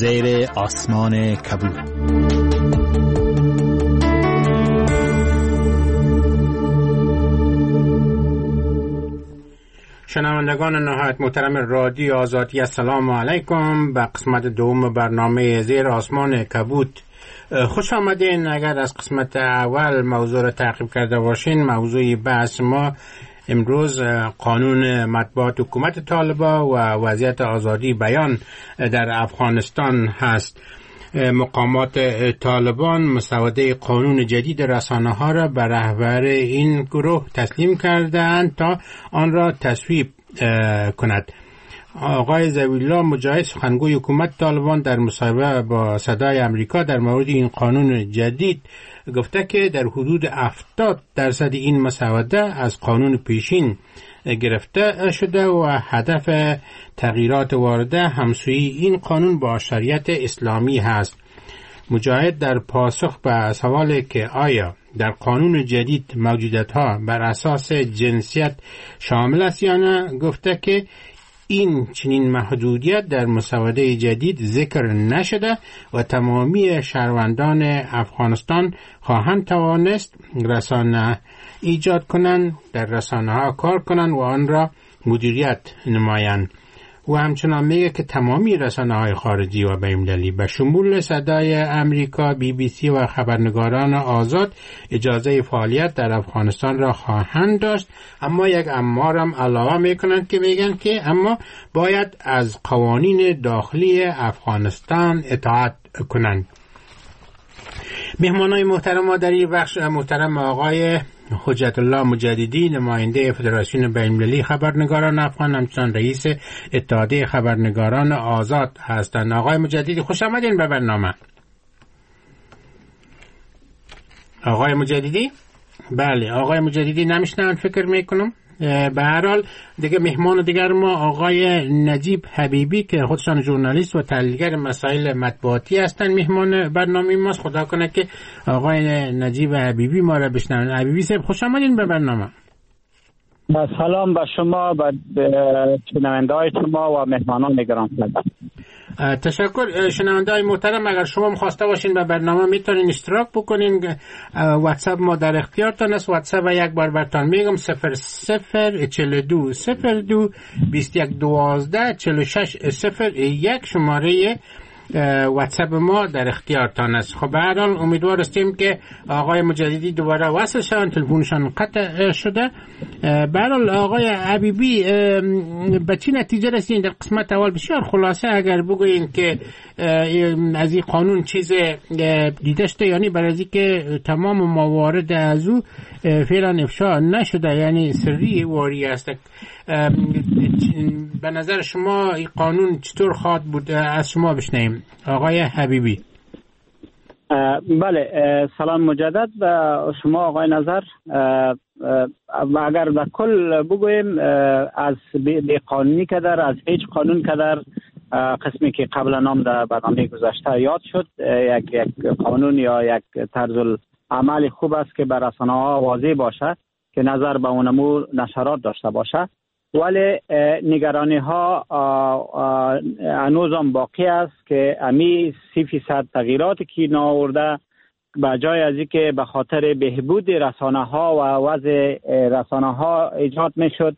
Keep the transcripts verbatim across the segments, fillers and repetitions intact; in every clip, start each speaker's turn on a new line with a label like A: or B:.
A: زیر آسمان کبود.
B: شنوندگان نهایت محترم رادیو آزادی، السلام علیکم. به قسمت دوم برنامه زیر آسمان کبود خوش آمدین. اگر از قسمت اول موضوع را تعقیب کرده باشین، موضوع بحث ما امروز قانون مطبوعات حکومت طالبان و وضعیت آزادی بیان در افغانستان هست. مقامات طالبان مسوده قانون جدید رسانه ها را به رهبر این گروه تسلیم کردند تا آن را تصویب کند. آقای ضوی‌الله مجاهد، سخنگوی حکومت طالبان، در مصاحبه با صدای امریکا در مورد این قانون جدید گفته که در حدود هفتاد درصد این مسوده از قانون پیشین گرفته شده و هدف تغییرات وارده همسویی این قانون با شریعت اسلامی هست. مجاهد در پاسخ به سوالی که آیا در قانون جدید موجودیت‌ها بر اساس جنسیت شامل است یا نه، گفته که این چنین محدودیت در مسوده جدید ذکر نشده و تمامی شهروندان افغانستان خواهند توانست رسانه ایجاد کنند، در رسانه ها کار کنند و آن را مدیریت نمایند. و همچنان میگه که تمامی رسانه های خارجی و بین‌المللی به شمول صدای امریکا، بی بی سی و خبرنگاران آزاد اجازه فعالیت در افغانستان را خواهند داشت. اما یک امارم علاوه میکنند که میگن که اما باید از قوانین داخلی افغانستان اطاعت کنند. مهمانای محترم ما در این بخش محترم آقای حجت الله مجددی، نماینده فدراسیون بین‌المللی خبرنگاران افغان، همچنان رئیس اتحادیه خبرنگاران آزاد هستند. آقای مجددی خوش آمدین به برنامه. آقای مجددی؟ بله، آقای مجددی نمیشنن فکر میکنم. به هر حال دیگه مهمان دیگر ما آقای نجیب حبیبی که خودشان ژورنالیست و تحلیلگر مسائل مطبوعاتی هستند مهمان برنامه ماست. خدا کنه که آقای نجیب حبیبی ما را بشنون. حبیبی صاحب خوش آمدین به برنامه.
C: سلام به شما، به شنونده‌های شما و مهمانان گرامی.
B: تشکر. شنونده‌های محترم، اگر شما می‌خواسته باشین به برنامه میتونین اشتراک بکنین. واتساپ ما در اختیارتان است. واتساپ یک بار براتون میگم: صفر صفر چهل و دو صفر دو بیست و یک دوازده چهل و شش صفر یک شماره واتساپ ما در اختیارتان است. خب به هر حال امیدوار هستیم که آقای مجددی دوباره وصل شدن، تلفنشان قطع شده. به هر حال آقای حبیبی، به چه نتیجه رسیدین در قسمت اول؟ بسیار خلاصه اگر بگوین که از این قانون چیز دیده شده، یعنی برای از که تمام موارد از او فعلا افشا نشده، یعنی سری واری است. به نظر شما این قانون چطور خواهد بود؟ از شما بشنویم آقای حبیبی.
C: بله، سلام مجدد به شما آقای نظر. اگر به کل بگویم از بی قانونی که در از هیچ قانون که در قسمی که قبلا نام در برنامه گذشته یاد شد، یک یک قانون یا یک طرز عمل خوب است که بر رسانه ها واضح باشه که نظر به اونمو نشرات داشته باشه، ولی نگرانی ها هنوز هم باقی است که امی سی فیصد تغییراتی که ناورده به جای از اینکه به خاطر بهبود رسانه ها و وضع رسانه ها ایجاد می شد،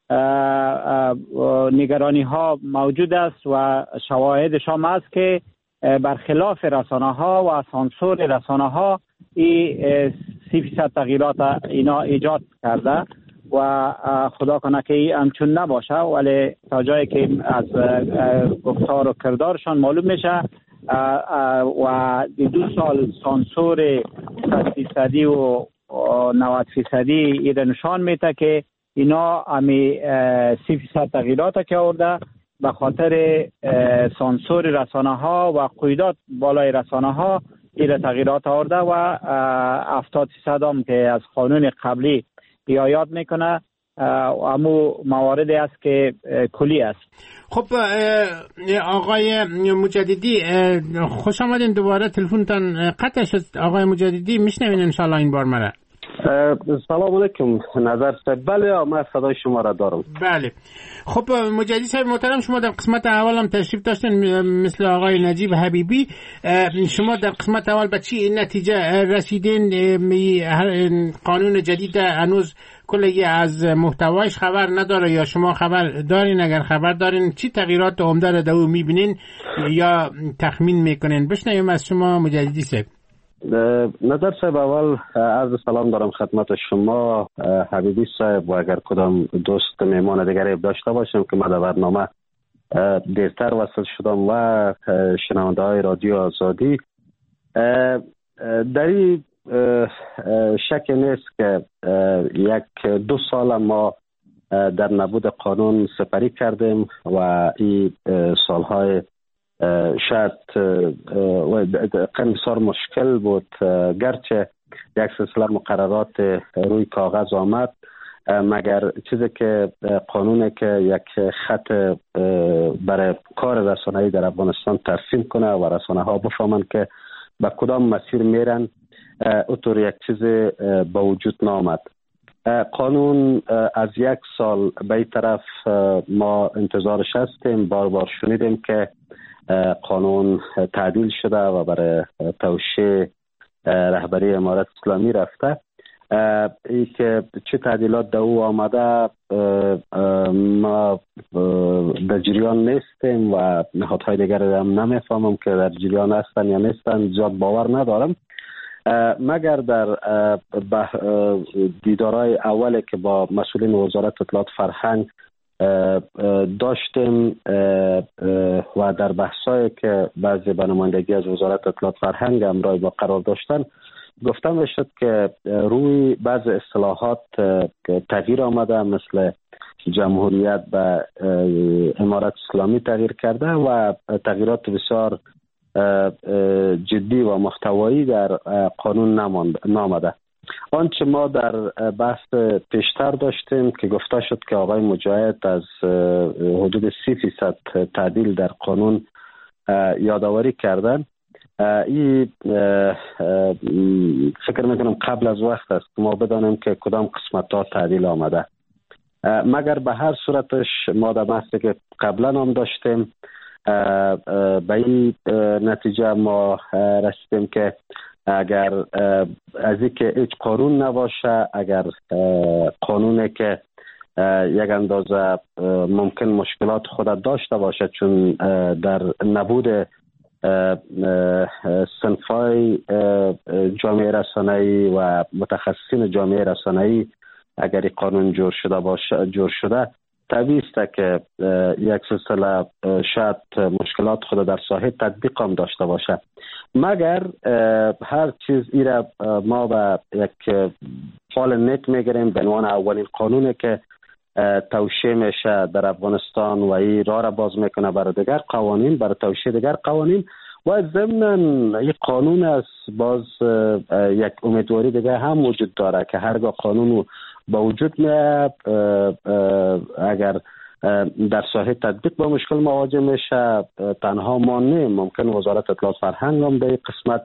C: نگرانی ها موجود است و شواهدش هم است که برخلاف رسانه ها و سانسور رسانه ها این سی فیصد تغییرات اینا ایجاد کرده و خدا کنه که این همچون نباشه، ولی تا جایی که از گفتار و کردارشان معلوم میشه و دو سال سانسور صد فیصدی و نود فیصدی ایره نشان میده که اینا همی سی فیصد تغییرات که آورده به خاطر سانسور رسانه ها و قیودات بالای رسانه ها ایره تغییرات آورده و هفتاد فیصد هم که از قانون قبلی رعایت میکنه. امو مواردی است که کلی است.
B: خب آقای مجددی خوش آمدین دوباره. تلفنتان قطع شد. آقای مجددی میشنوین ان شاء الله این بار مرا؟
D: سلام علیکم نظر صاحب. بله من صدای شما را دارم.
B: بله خب مجدد صاحب محترم، شما در قسمت اول هم تشریف داشتین مثل آقای نجیب حبیبی. شما در قسمت اول به چی نتیجه رسیدین؟ قانون جدید هنوز کلی از محتوایش خبر نداره یا شما خبر دارین؟ اگر خبر دارین چی تغییرات عمده را در او میبینین یا تخمین میکنین؟ بشنویم از شما مجددی صاحب.
D: نظر صاحب اول عرض سلام دارم خدمت شما حبیبی صاحب و اگر کدام دوست میمان دیگری داشته باشم که ما در برنامه دیرتر وصل شدم و شنونده های رادیو آزادی. در این شک نیست که یک دو سال ما در نبود قانون سپری کردیم و این سالهای شاید بسیار مشکل بود، گرچه یک سلسله مقررات روی کاغذ آمد، مگر چیزی که قانونه که یک خط برای کار رسانه‌ای در افغانستان ترسیم کنه و رسانه ها بفهمن که به کدام مسیر میرن، اونطور یک چیز به وجود نامد. قانون از یک سال به این طرف ما انتظارش هستیم، بار بار شنیدیم که قانون تعدیل شده و برای توشیح رهبری امارت اسلامی رفته. ای که چه تعدیلات در او آمده ما در جریان نیستیم و نهادهای دیگر هم نمیفهمم که در جریان هستن یا نیستن، زیاد باور ندارم. مگر در دیدارهای اولی که با مسئولین وزارت اطلاعات فرهنگ داشتیم و در بحثایی که بعضی به نمایندگی از وزارت اطلاعات فرهنگ همراه با قرار داشتن، گفتم شد که روی بعض اصطلاحات تغییر آمده، مثل جمهوریت به امارت اسلامی تغییر کرده و تغییرات بسیار جدی و محتوایی در قانون نامده. آنچه ما در بحث پیشتر داشتیم که گفته شد که آقای مجاهد از حدود سی فیصد تعدیل در قانون یادآوری کردن، این فکر میکنم قبل از وقت است ما بدانیم که کدام قسمت ها تعدیل آمده. مگر به هر صورتش ما در بحثی که قبلا هم داشتیم به این نتیجه ما رسیدیم که اگر از این که هیچ قانون نباشه، اگر قانونی که یک اندازه ممکن مشکلات خود داشته باشه، چون در نبود صنفای جامعه رسانه‌ای و متخصصین جامعه رسانه‌ای اگر این قانون جور شده باشه جور شده طبیعی است که یک سلسله شاید مشکلات خود در ساحه تطبیق هم داشته باشه. مگر هر چیز ایره ما به یک فال نیک میگیریم به عنوان اولین قانونه که توشیح میشه در افغانستان و این راه را باز میکنه برای دیگر قوانین، برای توشیح دیگر قوانین و ضمناً این قانون است باز یک امیدواری دیگه هم وجود داره که هرگاه قانون با وجود میاد اگر در ساحه تطبیق با مشکل مواجه میشه، تنها ما نه، ممکن وزارت اطلاعات فرهنگ هم به قسمت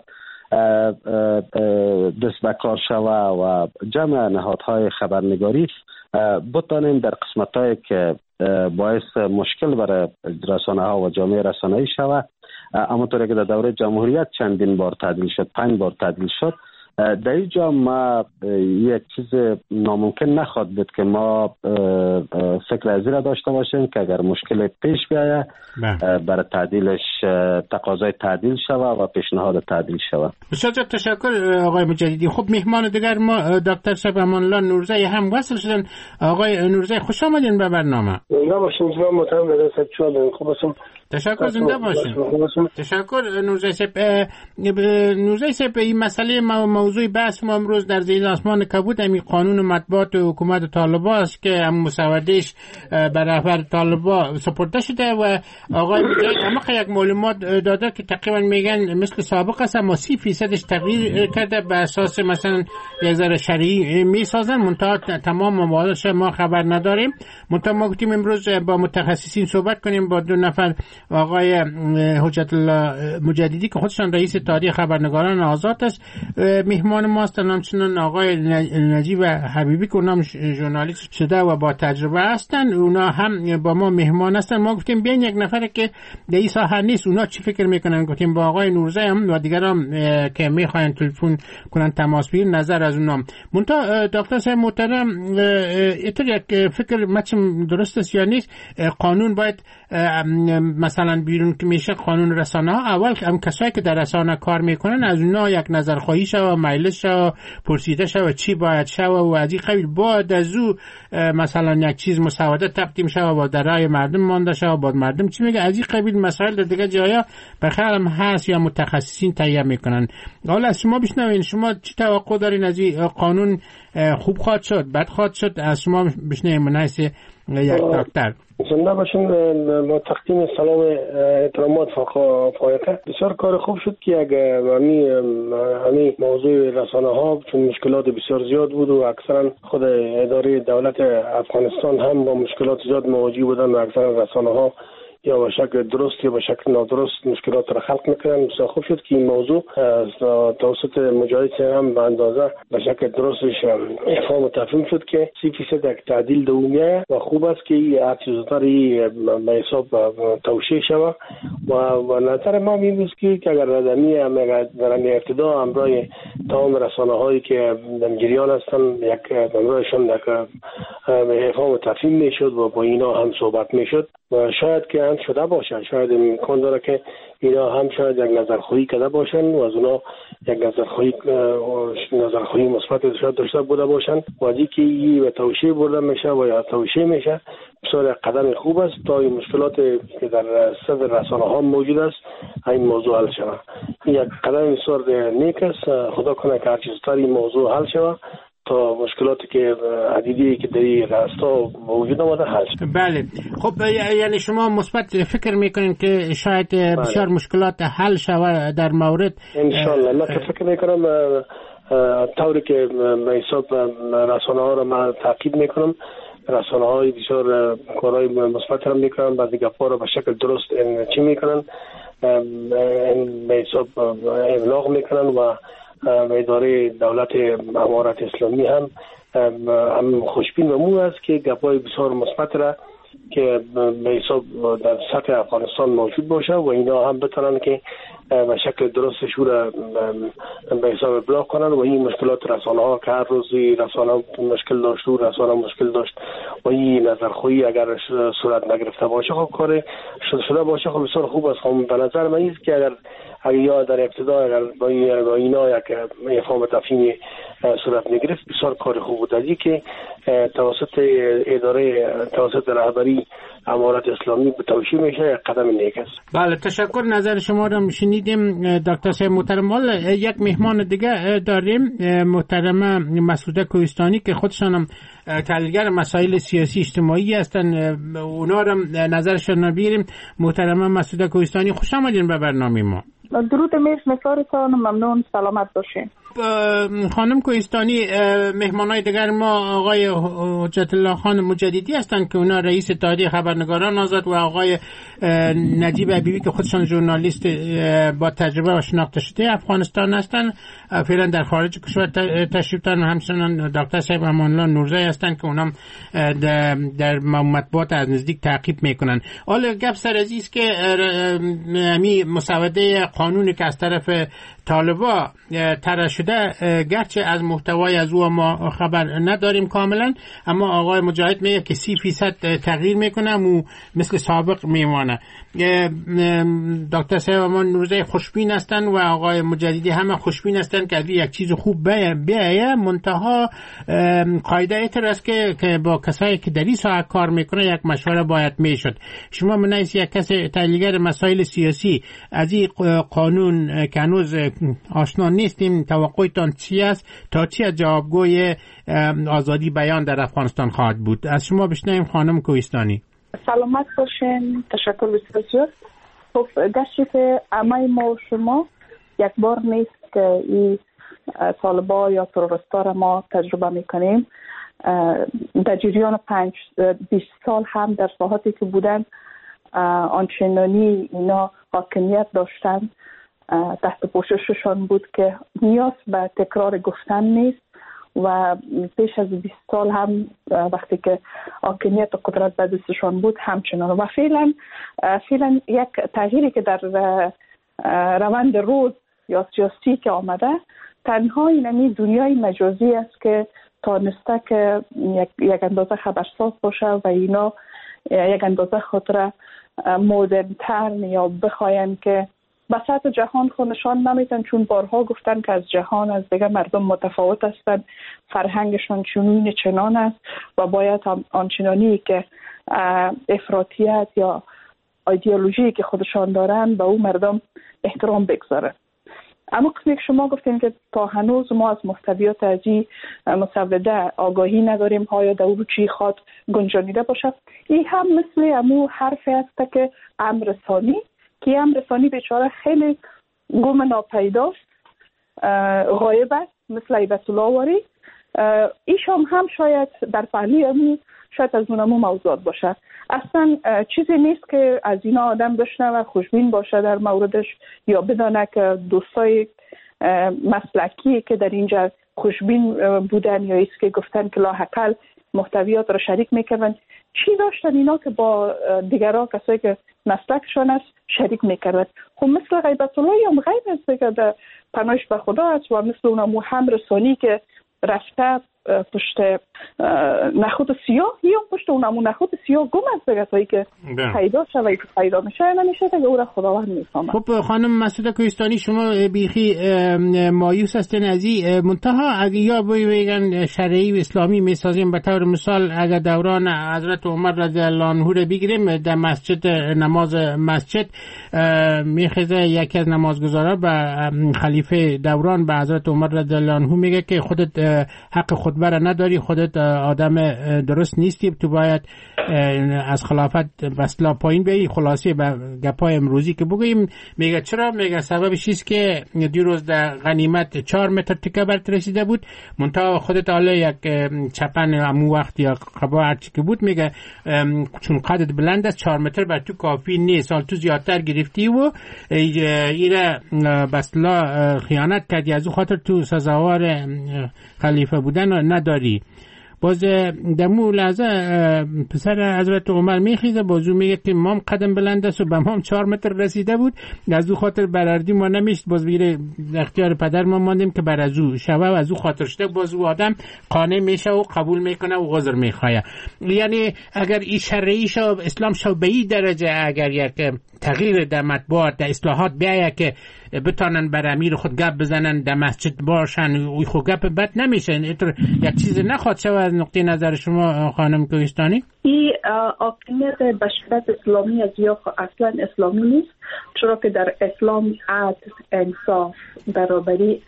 D: دست به کار شوه و جمع نهادهای خبرنگاری بتانیم در قسمت‌هایی که باعث مشکل برای رسانه ها و جامعه رسانه‌ای شوه، همونطوری که در دوره جمهوریت چندین بار تعدیل شد، پنج بار تعدیل شد، در اینجا ما یک چیز ناممکن نخواد بود که ما فکر از را داشته باشیم که اگر مشکل پیش بیاید برای تعدیلش تقاضای تعدیل شوه و پیشنهاد تعدیل شوه.
B: بسیار تشکر آقای مجددی. خب مهمان دیگر ما دکتر صاحب امان الله نورزی هم وصل شدن. آقای نورزی خوش آمدین به برنامه.
E: زنده باشین جناب محترم رضا صاحب. چون خوب هستم.
B: تشکر، زنده باشین. تشکر نورزی صاحب. نورزی صاحب این مسئله موضوع بحث ما امروز در زیر آسمان کبود همین قانون مطبوعات حکومت طالبان است که هم مسودهش بر رهبر طالبان سپرده شده و آقای مجاهد هم یک معلومات داده که تقریبا میگن مثل سابق است اما سی فیصدش تغییر کرده به اساس مثلا یک ذره شرعی میسازن، منتها تمام موادش ما خبر نداریم. منتها ما گفتیم امروز با متخصصین صحبت کنیم، با دو نفر آقای حجت الله مجددی که خودشان رئیس اتحادیه خبرنگاران آزاد است مهمان ما هستند، همچنین آقای نجیب حبیبی که اونم ژورنالیست شده و با تجربه هستند، اونا هم با ما مهمان هستند. ما گفتیم بیاین یک نفر که در این ساحه نیست اونا چی فکر میکنن، گفتیم با آقای نورزی هم و دیگران که میخواین تلفن کنن تماس بگیرن نظر از اونام. منتها دکتر صاحب محترم اینطور یک فکر مچم درست است یا نیست؟ قانون باید مثلا بیرون که میشه قانون رسانه ها اول هم کسایی که در رسانه کار میکنن از اونا یک نظر خواهی شو و مجلس شو پرسیده شو چی باید شو و از این قبیل بعد از او مثلا یک چیز مسوده تقدیم شو و در رای مردم مانده شو با مردم چی میگه، از این قبیل مسائل در دیگه جایا بخیرم هست یا متخصصین تهیه میکنن. حالا از شما بشنوین، شما چی توقع دارین از این قانون؟ خوب خواهد شد بد خواهد شد؟ از شما بشنویم منحیث یک دکتر.
E: زنده باشین. با تقدیم سلام احترامات فایقه. بسیار کار خوب شد که اگر همی همی موضوع رسانه ها چون مشکلات بسیار زیاد بود و اکثرا خود اداره دولت افغانستان هم با مشکلات زیاد مواجه بودن و اکثرا رسانه ها یا به شکل درست یا به شکل نادرست مشکلات را خلق میکنن. بسیار خوب شد که این موضوع توسط مجاهد هم به اندازه به شکل درستش افهام و تفهیم شد که سی فیصد یک تعدیل دومیه و خوب است که هر چیز زودتر به حساب توشیح شود و و نظر ما این است که اگر ردمی در ابتدا همراه تمام رسانه هایی که در جریان هستند یک همراهشان یک افهام و تفهیم میشد و با اینا هم صحبت میشد و شاید که هم شده باشن، شاید امکان داره که اینا هم شاید یک نظرخواهی کرده باشن و از اونا یک نظرخواهی نظرخواهی مثبت شاید داشته بوده باشن و از اینکه این به توشیح برده میشه و یا توشیح میشه بسیار قدم خوب است تا این مشکلات که در صدر رسانه ها موجود است این موضوع حل شود. یک قدم بسیار نیک است. خدا کنه که هر چیز تر این موضوع حل شود تا مشکلاتی که عدیدی که در این راستا وجود آمده حل شد.
B: بله. خب یعنی شما مثبت فکر میکنین که شاید بسیار مشکلات حل شود در مورد
E: ان شاء الله. من فکر میکنم طوری که به حساب رسانه ها را من تعقیب میکنم، رسانه های بسیار کارهای مثبت را میکنن، بعضی گپا را به شکل درست چی میکنن به حساب ابلاغ میکنن و اداره دولت امارت اسلامی هم هم خوشبین و مو است که گپای بسیار مثبت را که به حساب در سطح افغانستان موجود باشه و اینا هم بتونن که به شکل درست شور به حساب ابلاغ کنن و این مشکلات رسانه ها که هر روزی رسانه مشکل داشت و رسانه مشکل داشت و این نظرخواهی اگر صورت نگرفته باشه خب کار شده شده باشه خب بسیار خوب است. خب به نظر من است که اگر اگر یا در ابتدا اگر با اینا یک افهام تفهیم صورت میگرفت بسیار کار خوب بود. ازی که توسط اداره توسط رهبری امارت اسلامی به توشیح میشه قدم نیک است.
B: بله تشکر. نظر شما را شنیدیم دکتر صاحب محترم. یک مهمان دیگه داریم محترمه مسعوده کوهستانی که خودشان هم تحلیلگر مسائل سیاسی اجتماعی هستن، اونا را نظرشون نبیریم. محترمه مسعوده کوهستانی خوش آمدین به برنامه ما.
F: درود میش نفارتان، ممنون، سلامت باشین.
B: خانم کوهستانی مهمانای دیگر ما آقای حجت الله خان مجددی هستند که اونا رئیس اتحادیه خبرنگاران آزاد و آقای نجیب حبیبی که خودشان ژورنالیست با تجربه و شناخته شده افغانستان هستند، فعلا در خارج کشور تشریف دارن. همچنین دکتر صاحب امان الله نورزی هستند که اونم در مطبوعات از نزدیک تعقیب میکنن. حالا گپ سر از است که می مسوده قانونی که از طرف طالبا طرح شده گرچه از محتوای از او ما خبر نداریم کاملا، اما آقای مجاهد میگه که سی فیصد تغییر میکنه و مثل سابق میمانه. دکتر صاحب امان نورزی خوشبین هستن و آقای مجددی همه خوشبین هستن که یک چیز خوب بیایه، منتها قاعده ایتر است که که با کسایی که در این ساحه کار میکنه یک مشوره باید میشد. شما منیس یک کس تحلیلگر مسائل سیاسی از این قانون که هنوز آشنا نیستیم، توقعتان چی است؟ تا چی از جوابگوی آزادی بیان در افغانستان خواهد بود؟ از شما بشنویم خانم کوهستانی.
F: سلامت باشین، تشکر بسیار. خب گشت همه ما شما یک بار نیست که این طالبا یا تروریستا را ما تجربه میکنیم. در جریان پنج بیست سال هم در ساحاتی که بودن آنچنانی اینا حاکمیت داشتن تحت پوشششان بود که نیاز به تکرار گفتن نیست و پیش از بیست سال هم وقتی که حاکمیت و قدرت به دستشان بود همچنان و فعلا فعلا یک تغییری که در روند روز یا سیاسی که آمده تنها اینمی دنیای مجازی است که تانسته که یک, یک اندازه خبرساز باشه و اینا یک اندازه خاطر مدرن‌تر یا بخواین که به سطح جهان خودشان نمیتن، چون بارها گفتن که از جهان از دیگه مردم متفاوت هستند، فرهنگشان چنین چنان است و باید آنچنانی که افراطیت یا ایدئولوژی که خودشان دارن به اون مردم احترام بگذارن. اما قسمی که شما گفتین که تا هنوز ما از محتویات از این مسوده آگاهی نداریم ها یا دورو چی خواد گنجانیده باشه، این هم مثل امو حرفی است که امرسانی که امرسانی بیچاره خیلی گم ناپیداست، غایب است، مثل ایبت الله واری. ایشان هم شاید در پهلوی امو شاید از اونمو موضوعات باشه. اصلا چیزی نیست که از اینا آدم بشنه و خوشبین باشه در موردش یا بدانه که دوستای مسلکی که در اینجا خوشبین بودن یا ایست که گفتن که لاحقل محتویات را شریک میکنن، چی داشتن اینا که با دیگرها کسایی که مسلکشان است شریک میکردن. خب مثل غیبت الله یا غیب است که در پناهش به خدا است و مثل اونمو هم رسانی که رفته پشت نخود سیاه یا پشت اونمو نخود سیاه گم است دیگه تایی که پیدا شوه پیدا میشه نمیشه دیگه او را خداوند میفهمه.
B: خب خانم مسعوده کوهستانی، شما بیخی مایوس هستین از این منتها اگه یا بگن شرعی و اسلامی میسازیم، به طور مثال اگر دوران حضرت عمر رضی الله عنه رو بگیریم، در مسجد نماز مسجد میخزه یکی از نمازگزارا به خلیفه دوران به حضرت عمر رضی الله عنه میگه که خودت حق خطبه را نداری، خودت آدم درست نیستی، تو باید از خلافت بسلا پایین بیایی. خلاصه به گپای امروزی که بگوییم میگه چرا؟ میگه سببش چیست که دیروز در غنیمت چهار متر تکه برت رسیده بود، منتها خودت حالا یک چپن امو وقت یا قبا هرچی که بود میگه چون قدت بلند است چهار متر بر تو کافی نیست، حال تو زیادتر گرفتی و ایره بسلا خیانت کردی، از او خاطر تو سزاوار خلیفه بودن نداری. باز دمو لحظه پسر حضرت عمر میخیزه بازو میگه که مام قدم بلند است و به مام چهار متر رسیده بود، از او خاطر برردی ما نمیشت، باز بگیره اختیار پدر ما ماندیم که بر از او شوه و از او خاطر شده، باز او آدم قانع میشه و قبول میکنه و عذر میخواه. یعنی اگر این شرعی شو اسلام شو به این درجه اگر یک تغییر در مطبوعات در اصلاحات بیایه که بتانن بر امیر خود گپ بزنن در مسجد باشن، اوی خود گپ بد نمیشه، یک چیز نخواد شو از نقطه نظر شما خانم کوهستانی؟
F: این حاکمیت به شدت اسلامی از یا اصلا اسلامی نیست، چرا که در اسلام عدل، انصاف، برابری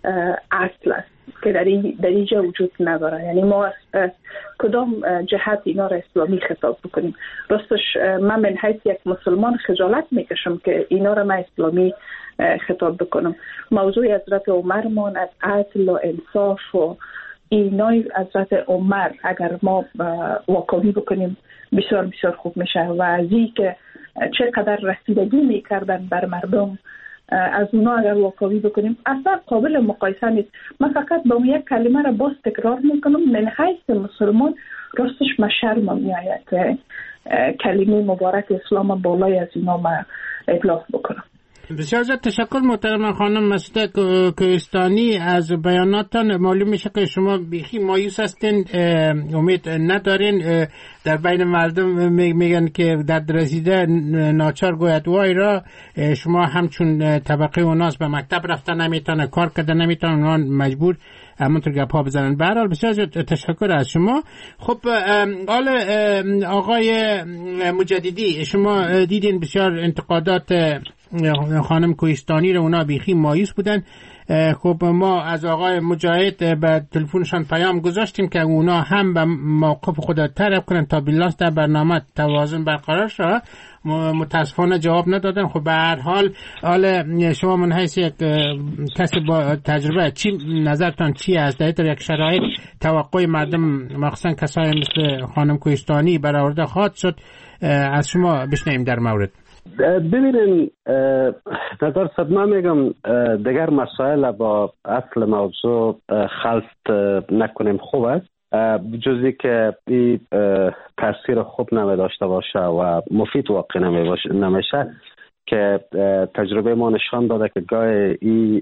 F: اصل است که در این در اینجا وجود نداره. یعنی ما کدام جهت اینا را اسلامی خطاب بکنیم؟ راستش من من حیث یک مسلمان خجالت میکشم که اینا را من اسلامی خطاب بکنم. موضوع حضرت عمرمان از عدل و انصاف و اینای حضرت عمر اگر ما واقعی بکنیم بسیار بسیار خوب میشه و از این که چقدر رسیدگی میکردن بر مردم از اونا اگر واقعی بکنیم اصلا قابل مقایسه نیست. من فقط با یک کلمه را باز تکرار میکنم، من حیث مسلمان راستش من شرمم میآید که کلمه مبارک اسلام بالای از اینا ما اطلاق بکنم.
B: بسیار زیاد تشکر محترم خانم مسعوده کوهستانی، از بیاناتتان معلوم میشه که شما بیخی مایوس هستین، امید ندارین. در بین مردم میگن که درد رسیده ناچار گوید وای را، شما همچون طبقه اوناس به مکتب رفتن نمیتونه، کار کرده نمیتونه، اونها مجبور همونطور گپ ها بزنن. به هر حال بسیار تشکر از شما. خب حال آقای مجددی، شما دیدین بسیار انتقادات خانم کوهستانی رو اونا بیخی مایوس بودن. خب ما از آقای مجاهد به تلفنشان پیام گذاشتیم که اونا هم به موقف خود طرف کنن تا بیلاس در برنامه توازن برقرار شد. متاسفانه جواب ندادن. خب به هر حال حال شما من حیث یک کسی با تجربه چی نظرتان چی است؟ در یک شرایط توقع مردم مخصوصا کسای مثل خانم کوهستانی برآورده خواهد شد؟ از شما بشنویم در مورد.
D: ببینین نظر صدمه میگم دیگر مسائل با اصل موضوع خلط نکنیم خوب است، جزی که این تاثیر خوب نمی داشته باشه و مفید واقع نمیشه که تجربه ما نشان داده که گاه این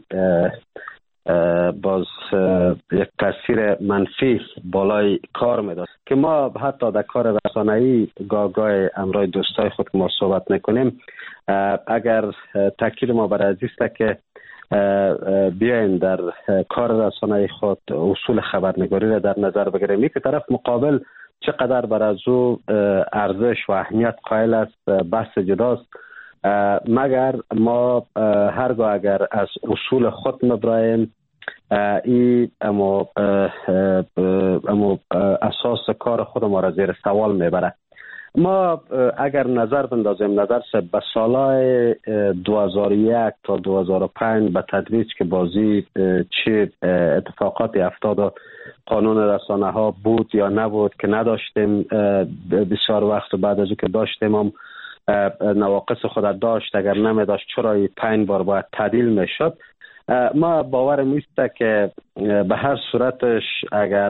D: باز یک تاثیر منفی بالای کار میداد که ما حتی در کار رسانه‌ای گاه گاه امرای دوستای خود که ما صحبت میکنیم اگر تاکید ما بر از است که بیاین در کار رسانه‌ای خود اصول خبرنگاری را در نظر بگیریم که طرف مقابل چقدر بر از او ارزش و اهمیت قائل است بحث جداست، مگر ما هرگاه اگر از اصول خود مبرایم ای اما اما اساس کار خود ما را زیر سوال میبره. ما اگر نظر بندازیم نظر سه به سالهای دو هزار و یک تا دو هزار و پنج به تدریج که بازی چه اتفاقاتی افتاد و قانون رسانه ها بود یا نبود که نداشتیم، بسیار وقت بعد از او که داشتیم هم نواقص خود داشت، اگر نمی داشت چرا پنج بار باید تعدیل می شد. ما باورم نیست که به هر صورتش اگر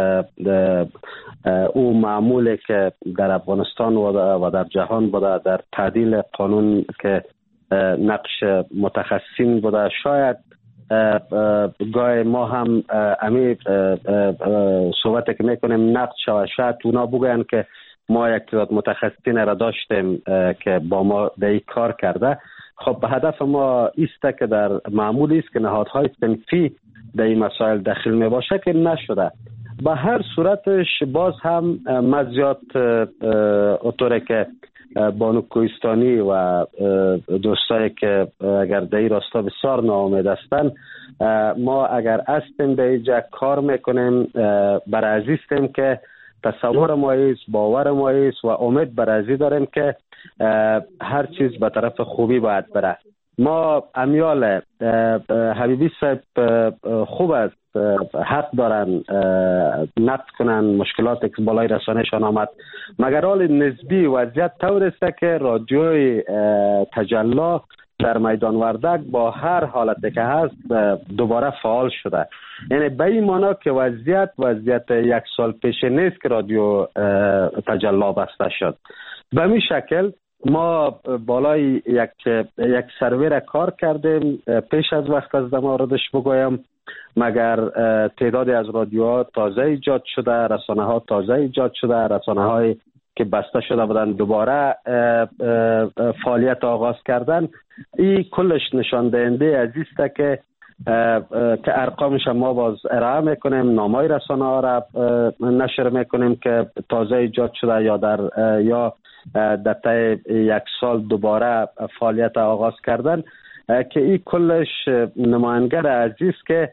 D: او معمولی که در افغانستان و در جهان بوده در تعدیل قانون که نقش متخصصین بوده، شاید گاه ما هم امی صحبت که میکنیم نقد شود، شاید اونا بگوین که ما یک تعداد متخصصین را داشتیم که با ما در این کار کرده. خب به هدف ما است که در معمولی است که نهادهای صنفی در این مسائل داخل می باشه که نشده. به هر صورتش باز هم مزیات اطوره که بانو کوهستانی و دوستایی که اگر در این راستا بسیار ناامید هستند، ما اگر هستیم در اینجا کار میکنیم برای عزیزیم که تصور ما است، باور ما است و امید بر ازی داریم که هر چیز به طرف خوبی باید بره. ما امیال حبیبی صاحب خوب است، حق دارن نقد کنن مشکلاتی که بالای رسانه‌شان آمد، مگر حال نسبی وضعیت طور است که رادیوی تجلی در میدان وردک با هر حالتی که هست دوباره فعال شده. یعنی به این معنا که وضعیت وضعیت یک سال پیش نیست که رادیو تجلی بسته شد. به می شکل ما بالای یک یک سروی را کار کردیم پیش از وقت از موردش بگویم، مگر تعدادی از رادیوها تازه ایجاد شده، رسانه ها تازه ایجاد شده، رسانه های که بسته شده بودن دوباره فعالیت آغاز کردن. این کلش نشان دهنده عزیزه که که ارقامش ما باز ارائه میکنیم، نامای رسانه ها را نشر میکنیم که تازه ایجاد شده یا در یا در طی یک سال دوباره فعالیت آغاز کردن، که این کلش نماینگر عزیز که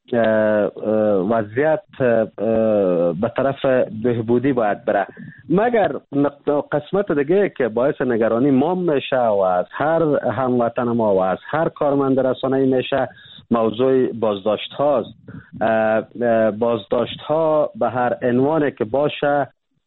D: وضعیت به طرف بهبودی باید بره. مگر قسمت دیگه که باعث نگرانی ما میشه و از هر هموطن ما و از هر کارمند رسانه‌ای میشه موضوع بازداشت هاست. بازداشت ها به هر عنوانی که باشه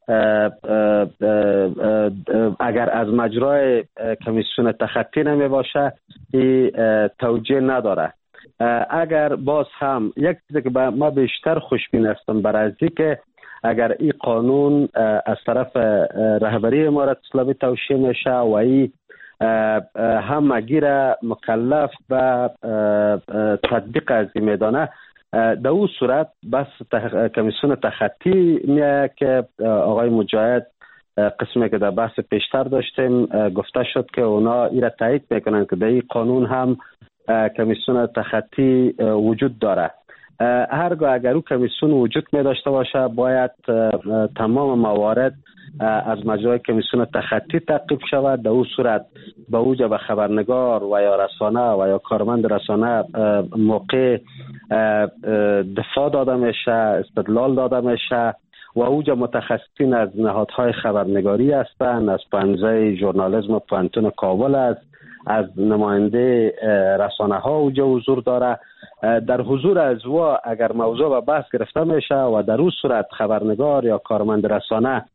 D: اگر از مجرای کمیسیون تخطی نمی باشه این توجیه نداره. اگر باز هم یک چیزی که ما بیشتر خوشبین هستم برای ازی که اگر این قانون از طرف رهبری امارت اسلامی توشیح میشه و این همگی را مکلف به تطبیق از این میدانه، در اون صورت بس تخ... کمیسیون تخطی میه که آقای مجاهد قسمی که در بحث پیشتر داشتیم گفته شد که اونا این را تایید میکنن که در این قانون هم کمیسیون تخطی وجود داره. هرگاه اگر او کمیسیون وجود می داشته باشه باید تمام موارد از مجرای کمیسیون تخطی تعقیب شود. در اون صورت به اوجه به خبرنگار و یا رسانه و یا کارمند رسانه موقع دفاع داده میشه، استدلال داده میشه و اوجه متخصصین از نهادهای خبرنگاری هستند، از پانزه ژورنالیسم و پانتون کابل است، از نماینده رسانه ها اوجه حضور داره. در حضور از و اگر موضوع به بحث گرفته میشه و در اون صورت خبرنگار یا کارمند رسانه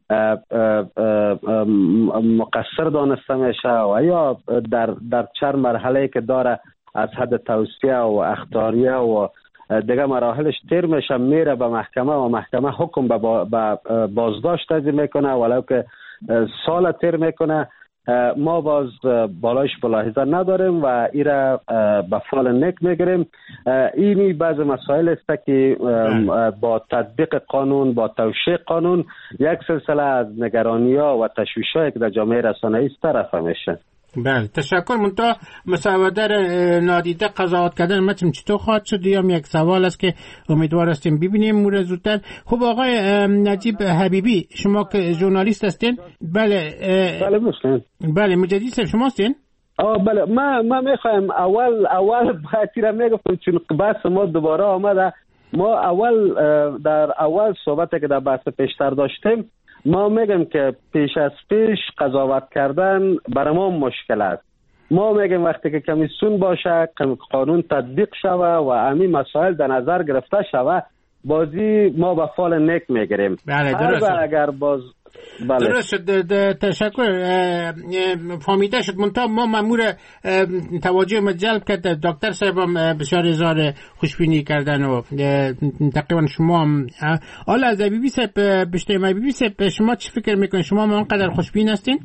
D: مقصر دانسته میشه و یا در در چند مرحله که داره از حد توصیه و اخطاریه و دیگه مراحلش تیر میشه، میره به محکمه و محکمه حکم به بازداشت تجدید میکنه ولو که سال تیر میکنه. ما باز بالایش ملاحظه نداریم و ایره به فال نک میگیریم. اینی بعض مسائل است که با تطبیق قانون، با توشیح قانون یک سلسله از نگرانی ها و تشویش هایی که در جامعه رسانه‌ای است طرف میشه.
B: بله تشکر. منتها مسوده نادیده قضاوت کردن متن چطور خواهد شد یا یک سوال است که امیدوار هستیم ببینیم مورد زودتر. خب آقای نجیب حبیبی شما که ژورنالیست هستین؟ بله
D: بله مسلم.
B: بله مجددی صاحب شما هستین؟
D: آه بله ما ما میخوایم اول اول باید میگفتم چون بحث ما دوباره آمده. ما اول در اول صحبتی که در بحث پیشتر داشتیم ما میگم که پیش از پیش قضاوت کردن برای ما مشکل است. ما میگم وقتی که کمیسیون باشه، قانون تطبیق شوه و همین مسائل در نظر گرفته شوه، بازی ما به فال نیک میگیریم.
B: بله درست.
D: اگر باز بله.
B: درست شد. تشکر. فهمیده شد. منتها ما مأمور توجه ما جلب کرد. دکتر صاحب هم بسیار اظهار خوشبینی کردن و تقریبا شما هم حالا از بیبی صاحب بیشتر ما بیبی صاحب شما چی فکر میکنید؟ شما ما انقدر خوشبین هستین؟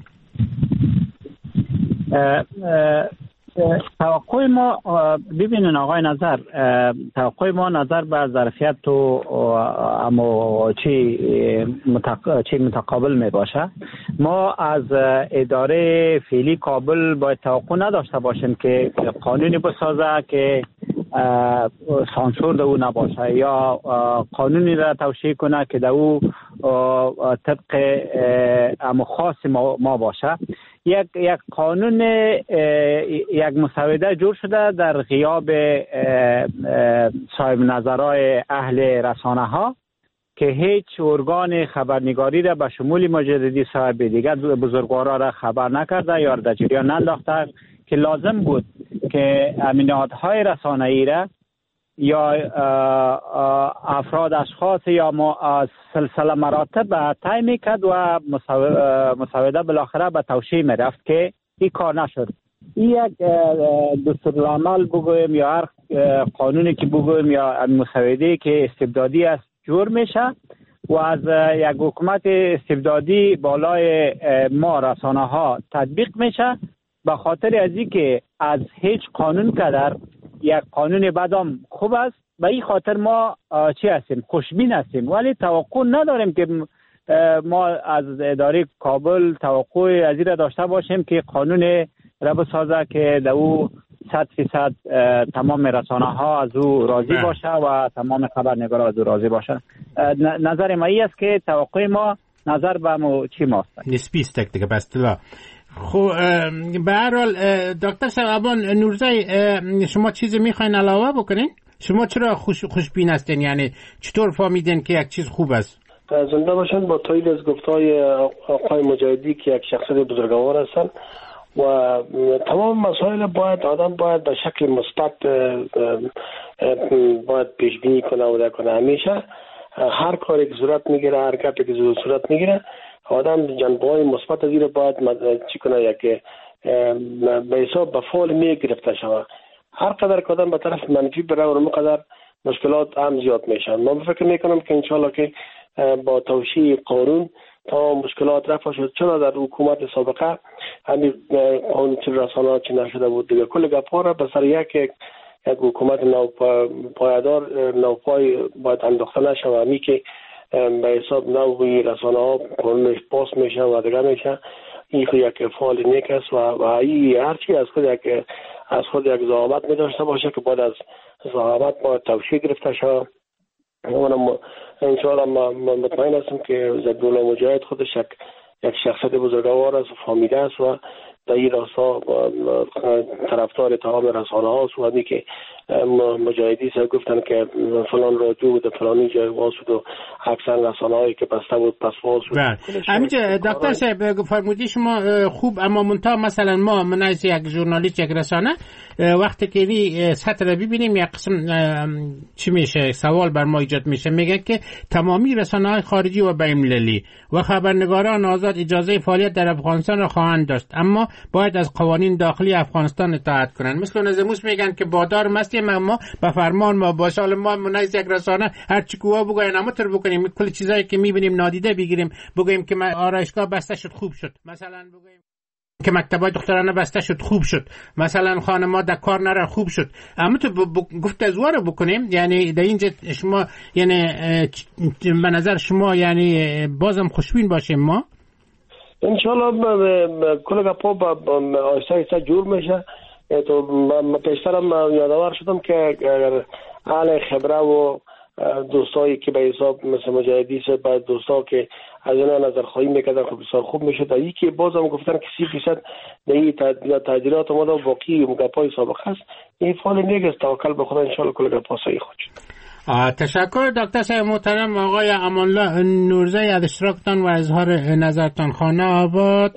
C: توقع ما ببینین آقای نظر، توقع ما نظر به ظرفیت و اما چی متق... چی متقابل می باشه. ما از اداره فعلی کابل باید توقع نداشته باشیم که قانونی بسازه که سانسور در او نباشه یا قانونی را توشیح کنه که در او طبق اما خاص ما باشه. یک یک قانون یک مسوده جور شده در غیاب صاحب نظرهای اهل رسانه ها که هیچ ارگان خبرنگاری را به شمول مجددی صاحب دیگر بزرگوارا را خبر نکرده یا در جریان ننداخته که لازم بود که نهادهای رسانه‌ای را یا افراد اشخاص یا سلسله مراتب طی میکرد و مسوده بالاخره به توشیح میرفت که این کار نشد. این یک دستورالعمل بگویم یا هر قانونی که بگویم یا مسوده‌ای که استبدادی است جور میشه و از یک حکومت استبدادی بالای ما رسانه ها تطبیق میشه به خاطر از این که از هیچ قانون قدر یک قانون بدم خوب است. به این خاطر ما چی هستیم؟ خوشبین هستیم، ولی توقع نداریم که ما از اداره کابل توقع از این داشته باشیم که قانون را بسازه که در او صد فیصد تمام رسانه ها از او راضی باشه و تمام خبرنگارا از او راضی باشه. نظر ما این است که توقع ما نظر به ما چی ماست
B: نسبی است دیگه. بس طلا. خب به هر حال دکتر شعبان نورزی شما چیزی میخواین علاوه بکنین؟ شما چرا خوش خوشبین هستین؟ یعنی چطور فهمیدین که یک چیز خوب است؟
E: زنده باشن. با تایید از گفتهای آقای مجاهدی که یک شخصیت بزرگوار هستن و تمام مسائل باید آدم باید به شکل مثبت باید پیش بینی کنه و در کنه. همیشه هر کاری که صورت میگیره، هر کاری که صورت میگیره، آدم جنبه‌های مثبت از این باید چی کنه یک به حساب به فعال میگرفته شود. هر قدر که آدم به طرف منفی بره و اونقدر مشکلات هم زیاد میشن. من فکر میکنم که انشالله که با توشیح قانون تا مشکلات رفع شد. چون در حکومت سابقه همین قانون رسانه‌ها چی نشده بود دیگه. کل گپ‌ها را به سر یک یک حکومت نوپایدار نوپای باید انداخته نشه و همی که به حساب نوعی رسانه‌ها قانونش پاس میشه و دیگه میشه. این خود یک فعال نیک است و این هرچی از خود یک از خود یک ضوابط می داشته باشه که بعد از ضوابط باید توشیح گرفته شود اونم انشاءالله مطمئن هستم که ضدالله مجاهد خودش یک یک شخصیت بزرگوار است و فهمیده است و در این راستا طرفدار تمام رسانه هاست و همی که مجاهدی سر گفتن که فلان رادیو بود فلانی جای واس بود و اکثر رسانه هایی که بسته بود پس واس بود.
B: همینجا دکتر صاحب فرمودی شما خوب، اما منتها مثلا ما من از یک ژورنالیست یک رسانه وقتی که این سطر رو ببینیم یک قسم چی میشه سوال بر ما ایجاد میشه، میگه که تمامی رسانه های خارجی و بین‌المللی و خبرنگاران آزاد اجازه فعالیت در افغانستان را خواهند داشت، اما باید از قوانین داخلی افغانستان اطاعت کنند. مثل نظموس میگن که بادار مستیم اما به فرمان ما باشه. حالا ما منایز یک رسانه هر چی کوه بگوین اما تر بکنیم کل چیزایی که میبینیم نادیده بگیریم، بگویم که آرایشگاه بسته شد خوب شد، مثلا بگویم که مکتبای دخترانه بسته شد خوب شد، مثلا خانم‌ها در کار نره خوب شد، اما تو گفت از واره بکنیم. یعنی در اینجا شما یعنی به نظر شما یعنی بازم خوشبین باشیم ما
E: انشالله کل گپا با آیسته آیسته جور میشه. تو پیشترم یادآور شدم که اگر اهل خبره و دوستایی که به حساب مثل مجاهدی سه بعد دوستا که از اینا نظر خواهی میکردن خب بسیار خوب میشه. تا یکی بازم گفتن که سی فیصد در این تغییرات اومده و باقی گپای سابق هست. این فعال نیست، توکل به خدا انشالله کل گپا صحیح خود شد.
B: تشکر دکتر صاحب محترم آقای امانالله نورزی از اشتراکتان و اظهار نظرتان. خانه آباد.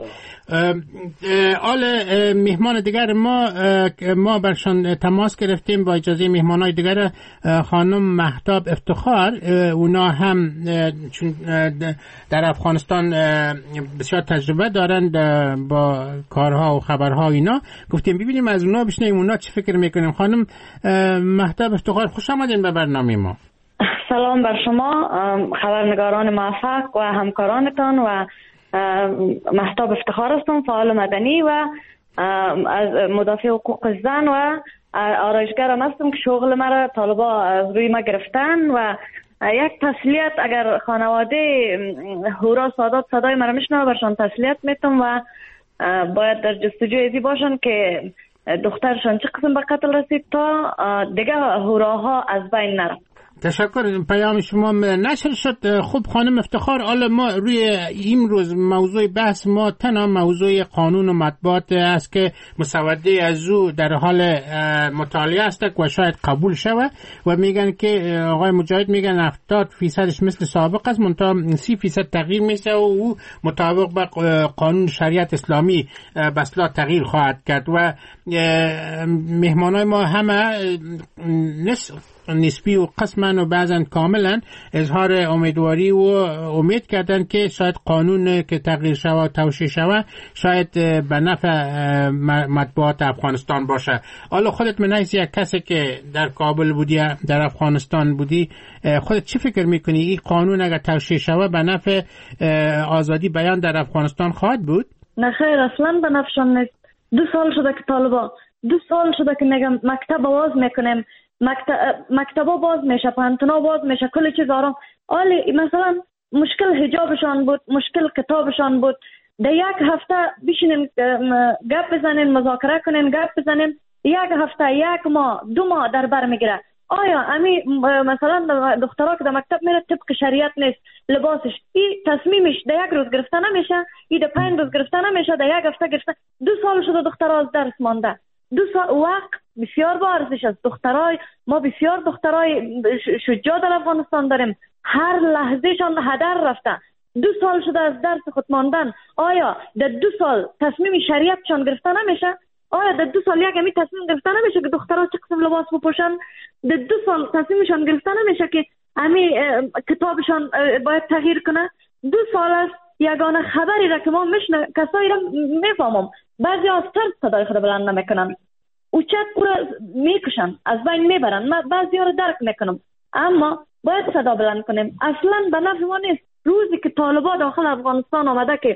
B: آل مهمان دیگر ما ما برشان تماس گرفتیم با اجازه مهمانای دیگر خانم مهتاب افتخار، اونا هم چون در افغانستان بسیار تجربه دارند با کارها و خبرها اینا، گفتیم ببینیم از اونا بشنویم اونا چه فکر میکنیم. خانم مهتاب افتخار خوش آمدین به برنامه ما.
G: سلام بر شما خبرنگاران موفق و همکارانتان و مهتاب افتخار هستم، فعال مدنی و از مدافع حقوق زن و آرایشگرم هستم که شغل مرا طالبا از روی ما گرفتن و یک تسلیت اگر خانواده هورا سادات صدای مرا میشنوه برشان تسلیت میتم و باید در جستجوی ازی باشن که دخترشان چه قسم به قتل رسید تا دیگه هوراها از بین نره.
B: تشکر. پیام شما نشر شد. خوب خانم افتخار، حالا ما روی این روز موضوع بحث ما تنها موضوع قانون و مطبوعات است که مسوده از او در حال مطالعه است و شاید قبول شود و میگن که آقای مجاهد میگن هفتاد فیصدش مثل سابق است منتها سی فیصد تغییر میشه و او مطابق با قانون شریعت اسلامی بسلا تغییر خواهد کرد و مهمانای ما همه نصف نسبی و قسما و بعضا کاملا اظهار امیدواری و امید کردن که شاید قانون که تغییر شود و توشیح شود شاید به نفع مطبوعات افغانستان باشه. حالا خودت من از یک کسی که در کابل بودی در افغانستان بودی خودت چی فکر میکنی این قانون اگر توشیح شود به نفع آزادی بیان در افغانستان خواهد بود؟
G: نه خیر، اصلا به نفعشان نیست. دو سال شده که طالبا دو سال شده که میگم مکتب باز میکنیم، مکتب مکتبا باز میشه، پانتونا باز میشه، کل چیز آرام. آلی مثلا مشکل حجابشان بود، مشکل کتابشان بود. در یک هفته بشینیم گپ بزنیم، مذاکره کنیم، گپ بزنیم، یک هفته یک ماه دو ماه در بر میگیره. آیا امی مثلا دخترها که در مکتب میره طبق شریعت نیست لباسش، این تصمیمش در یک روز گرفته نمیشه، این در پنج روز گرفته نمیشه، در یک هفته گرفته. دو سال شده دخترها از درس مانده. دو سال وقت بسیار با ارزش است. دخترای ما بسیار دخترای شجاع در افغانستان داریم، هر لحظهشان هدر رفته. دو سال شده از درس خود ماندن. آیا در دو سال تصمیم شریعتشان گرفته نمیشه؟ آیا در دو سال یک همی تصمیم گرفته نمیشه که دخترها چه قسم لباس بپوشن؟ در دو سال تصمیمشان گرفته نمیشه که همی کتابشان باید تغییر کنه؟ دو سال است. یگانه خبری را که ما میشنه کسایی را میفهمم بعضی از ترس صدای خود بلند نمیکنن، اوچت او را میکشن، از بین میبرن. من بعضی ها را درک میکنم اما باید صدا بلند کنیم. اصلا به نفع ما نیست. روزی که طالبا داخل افغانستان آمده که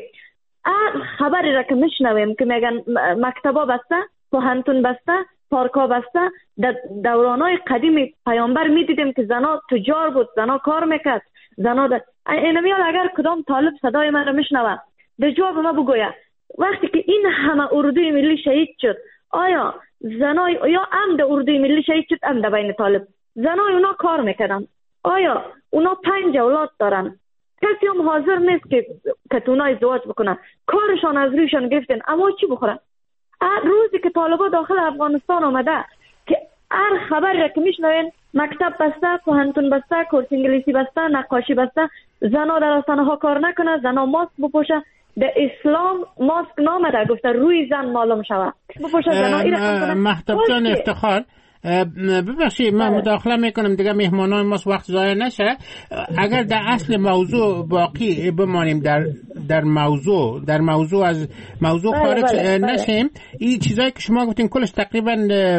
G: خبری را که میشنویم که میگن مکتبا بسته، پوهنتون بسته، پارکا بسته. در دورانای قدیم پیامبر میدیدیم که زنا تجار بود، زنا کار میکرد، زنا در اینمیال. اگر کدام طالب صدای من را میشنوه در جواب ما بگوید وقتی که این همه اردوی ملی شهید شد، آیا زنای یا عمد اردوی ملی شهید شد عمد بین طالب، زنای اونا کار میکردن، آیا اونا پنج اولاد دارن، کسی هم حاضر نیست که کتونا ازدواج بکنن، کارشان از رویشان گرفتن، اما چی بخورن؟ روزی که طالبا داخل افغانستان آمده که هر خبری را که میشنوین مکتب بسته، کهنتون بسته، کورس انگلیسی بسته، نقاشی بسته، زنا در آستانه ها کار نکنه، زنا ماسک بپوشه. در اسلام ماسک نامده، گفته روی زن معلوم شود بپوشه زنا. این
B: مهتاب جان افتخار، ببخشید من مداخله میکنم دیگه مهمانان ما وقت ضایع نشه. اگر در اصل موضوع باقی بمانیم، در در موضوع در موضوع از موضوع خارج بله بله نشیم، این چیزایی که شما گفتین کلش تقریبا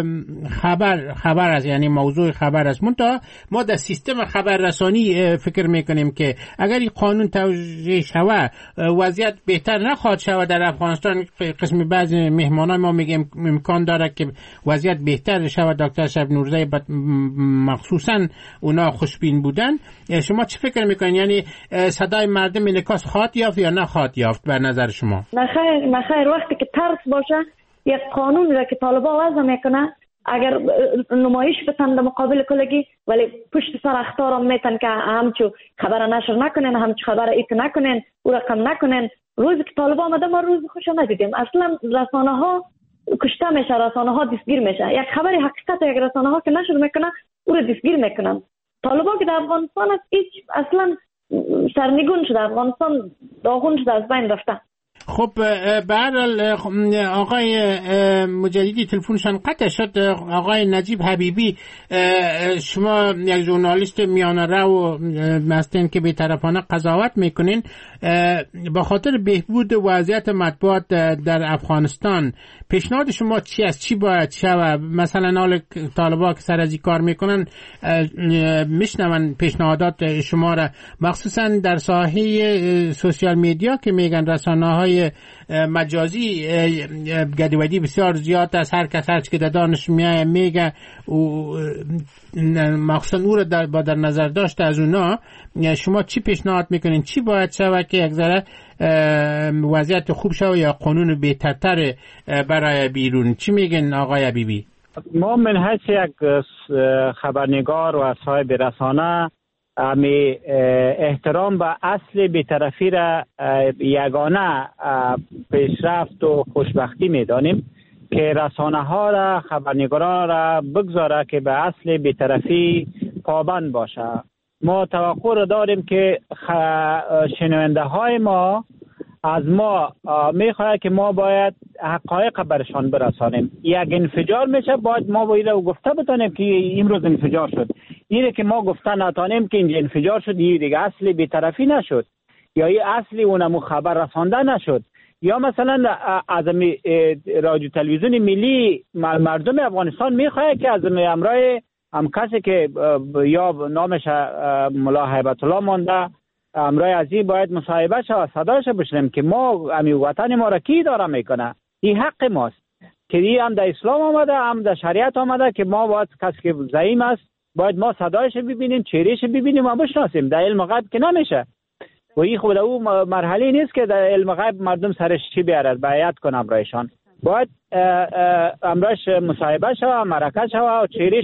B: خبر خبر است، یعنی موضوع خبر است. منتها ما در سیستم خبررسانی فکر میکنیم که اگر این قانون توجیه شود وضعیت بهتر نخواهد شود در افغانستان. قسم بعضی مهمانان ما میگیم امکان داره که وضعیت بهتر شود. دکتر شب نورزی مخصوصا اونا خوشبین بودن. شما چه فکر میکنین؟ یعنی صدای مردم انعکاس خواهد یافت یا نخواهد یافت به نظر شما؟
G: نخیر نخیر وقتی که ترس باشه، یک قانون را که طالبا وضع میکنه اگر نمایش بتن در مقابل کلگی، ولی پشت سر اخطار هم میتن که همچو خبر نشر نکنین، همچو خبر ایت نکنین، او رقم نکنین. روزی که طالبا آمده ما روز خوش ندیدیم. اصلا رسانه ها کشته میشه، رسانه ها دستگیر میشه. یک خبر حقیقت یک رسانه ها که نشر میکنه او رو دستگیر میکنن. طالبا که در افغانستان است هیچ اصلا سرنگون شده، افغانستان داغون شده، از بین رفته.
B: خب به هر حال آقای مجددی تلفنشان قطع شد. آقای نجیب حبیبی، شما یک ژورنالیست میانه رو هستین که بی‌طرفانه قضاوت میکنین. با خاطر بهبود وضعیت مطبوعات در افغانستان پیشنهاد شما چی است؟ چی باید شود؟ مثلا حال طالبا که سر از این کار میکنن میشنون پیشنهادات شما را، مخصوصا در ساحه سوشیال میدیا که میگن رسانه های مجازی گدیودی بسیار زیاد است. هر کس هر چی که دانش میایه میگه و مخصوصا او را در, با در نظر داشته از اونا. شما چی پیشنهاد میکنین؟ چی باید شود که یک ذره وضعیت خوب شود یا قانون بهترتر برای بیرون؟ چی میگن آقای حبیبی؟
C: ما من حیث یک خبرنگار و صاحب رسانه امی احترام به اصل بی‌طرفی را یگانه پیشرفت و خوشبختی میدانیم که رسانه ها را، خبرنگاران را بگذاره که به اصل بی‌طرفی پابند باشه. ما توقع را داریم که شنونده های ما از ما میخواهد که ما باید حقایق برشان برسانیم. یک انفجار میشه، باید ما باید رو گفته بتانیم که امروز انفجار شد. اینه که ما گفته نتانیم که اینجا انفجار شد، این دیگه اصلی بی‌طرفی نشد یا این اصلی اونمو خبر رسانده نشد. یا مثلا از رادیو تلویزیون ملی مردم افغانستان میخواهد که از امرای هم کسی که یا نامش ملا هیبت الله مانده امرای عزیز باید مصاحبه شود، صداش بشنیم که ما امی وطن ما را کی داره میکنه. این حق ماست که این هم در اسلام آمده، هم در شریعت آمده که ما باید کسی که زعیم است باید ما صدایش ببینیم، چهرهش ببینیم و بشناسیم. در علم غیب که نمیشه و این خود او مرحله نیست که در علم غیب مردم سرش چی بیارد بیعت کنه امرایشان. باید امرایش مصاحبه شود، مرکه شود و چهرهش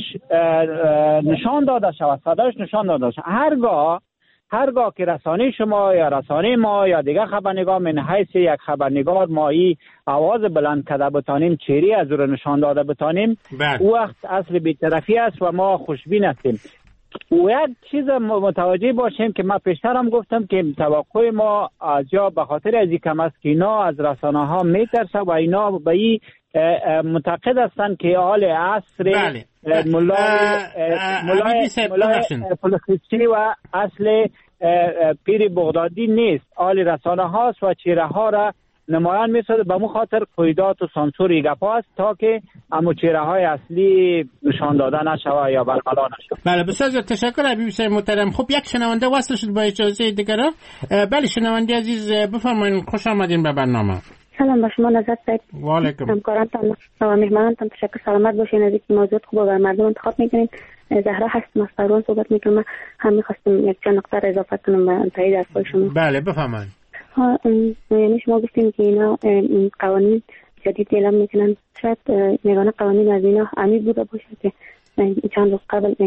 C: نشان داده شود، صدایش نشان داده شود. هرگاه هرگاه که رسانه شما یا رسانه ما یا دیگه خبرنگار من حیث یک خبرنگار ما ای آواز بلند کرده بتانیم، چهره از رو نشان داده بتانیم، او وقت اصل بی‌طرفی است و ما خوشبین هستیم. و یک چیز متوجه باشیم که ما پیشتر هم گفتم که توقع ما از یا به خاطر از این کم است که اینا از رسانه ها میترسه و اینا به این معتقد هستند که حال عصر
B: بله.
C: ملای ملای ملای فلسطینی و اصل پیر بغدادی نیست، حال رسانه هاست و چهره ها را نمایان میسازه. به مو خاطر قیدات و سانسور این گپا است تا که امو چهره های اصلی نشان داده نشوه یا برملا نشوه.
B: بله بسیار تشکر حبیب صاحب محترم. خب یک شنونده وصل شد با اجازه دیگر. بله شنونده عزیز بفرمایید، خوش آمدین به برنامه.
H: سلام با شما نظر صاحب.
B: و علیکم.
H: همکارانتان و مهمانانتان تشکر، سلامت باشین. از اینکه موضوع خوب و مردم انتخاب میکنین. زهرا هستم از فروان صحبت میکنم. هم میخواستم یک چند نکته اضافه کنم به تایید حرفای شما.
B: بله بفرمایید.
H: ها یعنی شما گفتین که اینا قوانین جدید اعلام میکنن، شاید یگانه قوانین از اینا عمیق بوده باشه که چند روز قبل یعنی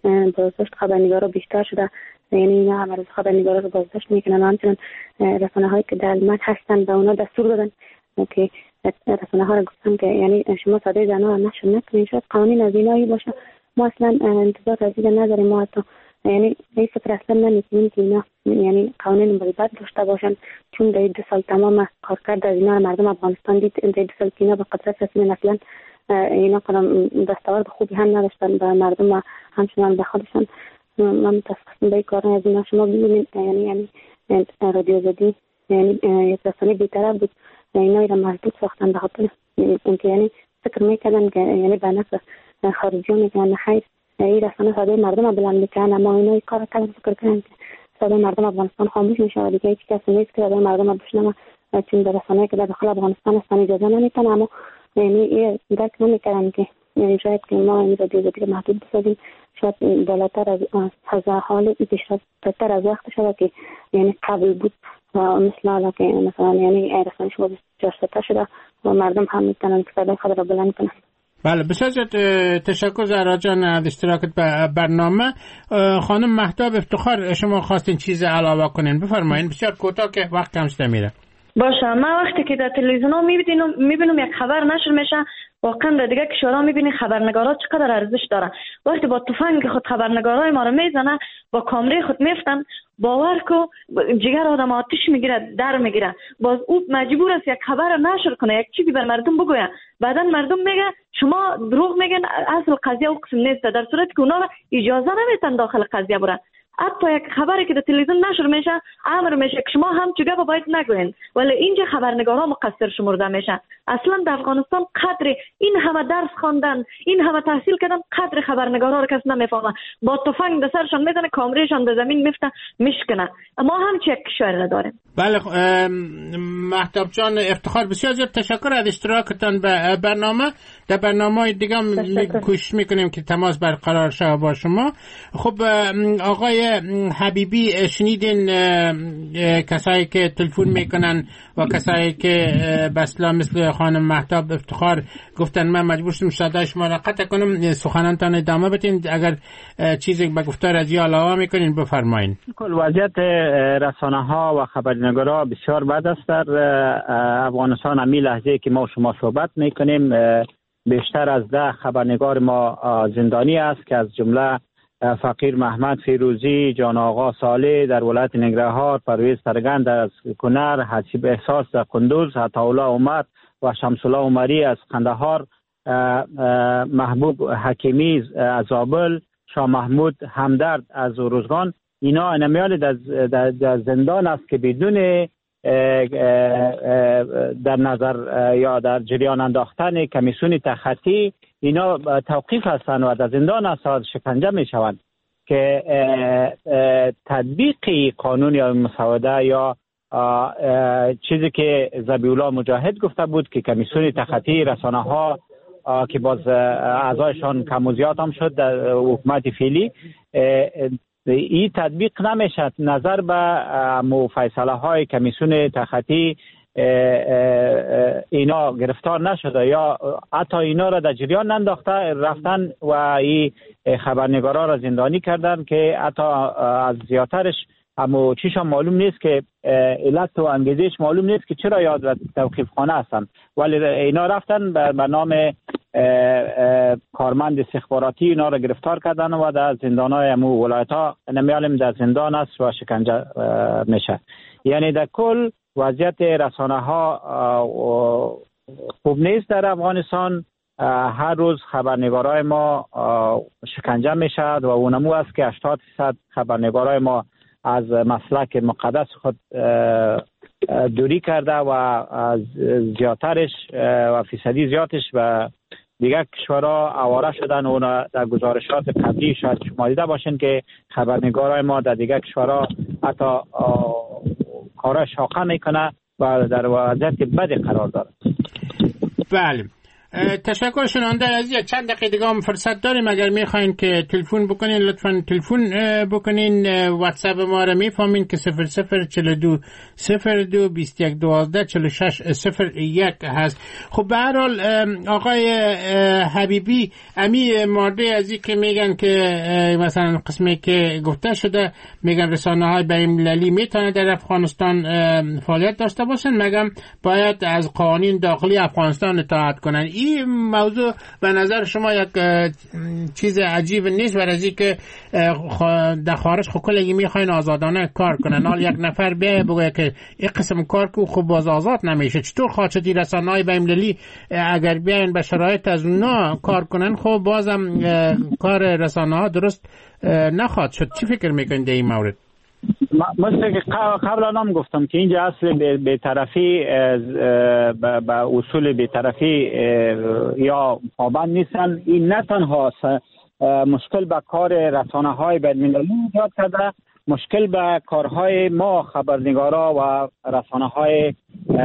H: بازداشت خبرنگارا بیشتر شده، یعنی اینا هم از خبرنگارا رو بازداشت میکنن. همچنین رسانه هایی که در مد هستن به اونا دستور دادن که رسانه ها رو گفتن که یعنی شما صدای زنها رو نشر نکنین. شاید قوانین از اینایی باشه، ما اصلا انتظار از این نداریم. ما حتی یعنی این فکر اصلا نمیکنیم که اینا یعنی قوانین مثبت داشته باشن، چون در دو سال تمام کارکرد از اینا مردم افغانستان دید. در دو سال که اینا به قدرت رسیدن اصلا اینا کنم دستاورد خوبی هم نداشتن و مردم همچنان به خودشان. من متاسفم به کار از اینا. شما ببینید یعنی یعنی رادیو زدی یعنی یک رسانه بی‌طرف بود، اینا را محدود ساختن به خاطر اینکه یعنی فکر میکردن که یعنی به نفع خارجی میکنن. خیر، این رسانه صدای مردم رو بلند میکنن، اما اینا این کار کردن فکر کردن که صدای مردم افغانستان خاموش میشه و دیگه هیچ کسی نیست که صدای مردم رو بشنوه، چون در رسانه‌ای که در داخل افغانستان هستن اجازه نمیدن. اما یعنی این درک نمیکردن که یعنی شاید که ما این رادیو زدی رو محدود بسازیم، شاید بالاتر از از حال پیشرفت بهتر از وقت شده که یعنی قبل بود و مثل حالا که مثلا یعنی رسانه شما بسیار شده و مردم هم میتونن که صدای خود را بلند کنن.
B: بله، بسیار تشکر زهرا جان از اشتراکت به برنامه. خانم مهتاب افتخار، شما خواستین چیز علاوه کنین، بفرمایید. بسیار کوتاه که وقت کم شده میره.
G: باشه، من وقتی که در تلویزیون ها میبینم میبینم یک خبر نشر میشه، واقعا در دیگه کشورها میبینی خبرنگارا چقدر ارزش داره. وقتی با تفنگ خود خبرنگارای ما رو میزنه، با کامره خود میفتن، باور کو جگر آدم آتش میگیره، در میگیره. باز او مجبور است یک خبر نشر کنه، یک چیزی بر مردم بگوید. بعدن مردم میگه شما دروغ میگن، اصل قضیه او قسم نیست، در صورتی که اونا اجازه نمیتن داخل قضیه برن. حتی یک خبری که در تلویزیون نشر میشه امر میشه که شما هم چگه باید نگوین، ولی اینجا خبرنگارا مقصر شمرده میشن. اصلا در افغانستان قدر این همه درس خواندن، این همه تحصیل کردن، قدر خبرنگارا رو کس نمیفهمه. با تفنگ به سرشان میزنه، کامرهشان به زمین میفته میشکنه. ما هم چه کشوری داریم.
B: بله مهتاب جان افتخار، بسیار زیاد تشکر از اشتراکتان به برنامه. در برنامه دیگه کوشش میکنیم که تماس برقرار شه با شما. خب آقای حبیبی، شنیدین کسایی که تلفن میکنن و کسایی که بسلا مثل خانم مهتاب افتخار گفتن من مجبور شدم صدای شما را قطع کنم. سخنانتان ادامه بدین، اگر چیزی به گفتار از یا علاوه میکنین بفرمایین.
C: کل وضعیت رسانه ها و خبرنگارا بسیار بد است در افغانستان. امی لحظه که ما شما صحبت میکنیم بیشتر از ده خبرنگار ما زندانی است که از جمله فقیر محمد فیروزی، جان آقا صالح در ولایت ننگرهار، پرویز سرگند از کنر، حسیب احساس در قندوز، عطاالله امت و شمس الله عمری از قندهار، محبوب حکیمی از زابل، شاه محمود همدرد از روزگان. اینا انمیال در, در, در زندان است که بدون در نظر یا در جریان انداختن کمیسیون تخطی اینا توقیف هستند و در زندان است شکنجه می شوند که تطبیق قانون یا مسوده یا چیزی که ذبیح‌الله مجاهد گفته بود که کمیسیون تخطی رسانه ها که باز اعضایشان کم و زیاد هم شد در حکومت فعلی، این تطبیق نمیشد. نظر به فیصله های کمیسیون تخطی اینا گرفتار نشده یا حتی اینا را در جریان ننداخته رفتن و این خبرنگارا را زندانی کردن که حتی از زیادترش اما چیشان معلوم نیست که علت و انگیزش معلوم نیست که چرا یاد توقیف خانه هستن، ولی اینا رفتن به نام کارمند استخباراتی اینا را گرفتار کردن و در زندان‌های امو ولایت ها نمیالیم در زندان است و شکنجه میشه. یعنی در کل وضعیت رسانه ها خوب نیست در افغانستان. هر روز خبرنگارای ما شکنجه میشد و اونمو است که هشتاد درصد خبرنگارای ما از مسلک مقدس خود دوری کرده و زیادترش و فیصدی زیادش و دیگر کشورها آواره شدن. اونا در گزارشات قبلی شاید شما دیده باشین که خبرنگارای ما در دیگر کشورها حتی کارا شاقه میکنه و در وضعیت بدی قرار داره.
B: بله تشکر. شنونده عزیز، چند دقیقه دیگه هم فرصت داریم. اگر میخواین که تلفن بکنین لطفاً تلفن بکنین. واتساپ ما رو میفهمین که صفر صفر چهل و دو صفر دو بیست و یک دوازده چهل و شش صفر یک هست. خب به هر حال آقای حبیبی، امی مورد ازی که میگن که مثلا قسمی که گفته شده، میگن رسانه‌های بین‌المللی میتونه در افغانستان فعالیت داشته باشن، مگم باید از قوانین داخلی افغانستان اطاعت کنن. این موضوع به نظر شما یک چیز عجیب نیست؟ برای از که در خارج خب کلی میخواین آزادانه کار کنن، حال یک نفر بیه بگه که این قسم کار که خب باز آزاد نمیشه. چطور خواهد رسانه‌های بین‌المللی اگر بیاین به شرایط از اونا کار کنن، خب بازم کار رسانه‌ها درست نخواهد شد؟ چی فکر میکنید در این مورد؟
C: مثل که قبلا هم گفتم که اینجا اصل بی‌طرفی به اصول بی‌طرفی یا پابند نیستن. این نه تنها مشکل به کار رسانه‌های بین‌المللی ایجاد کرده، مشکل به کارهای ما خبرنگارا و رسانه‌های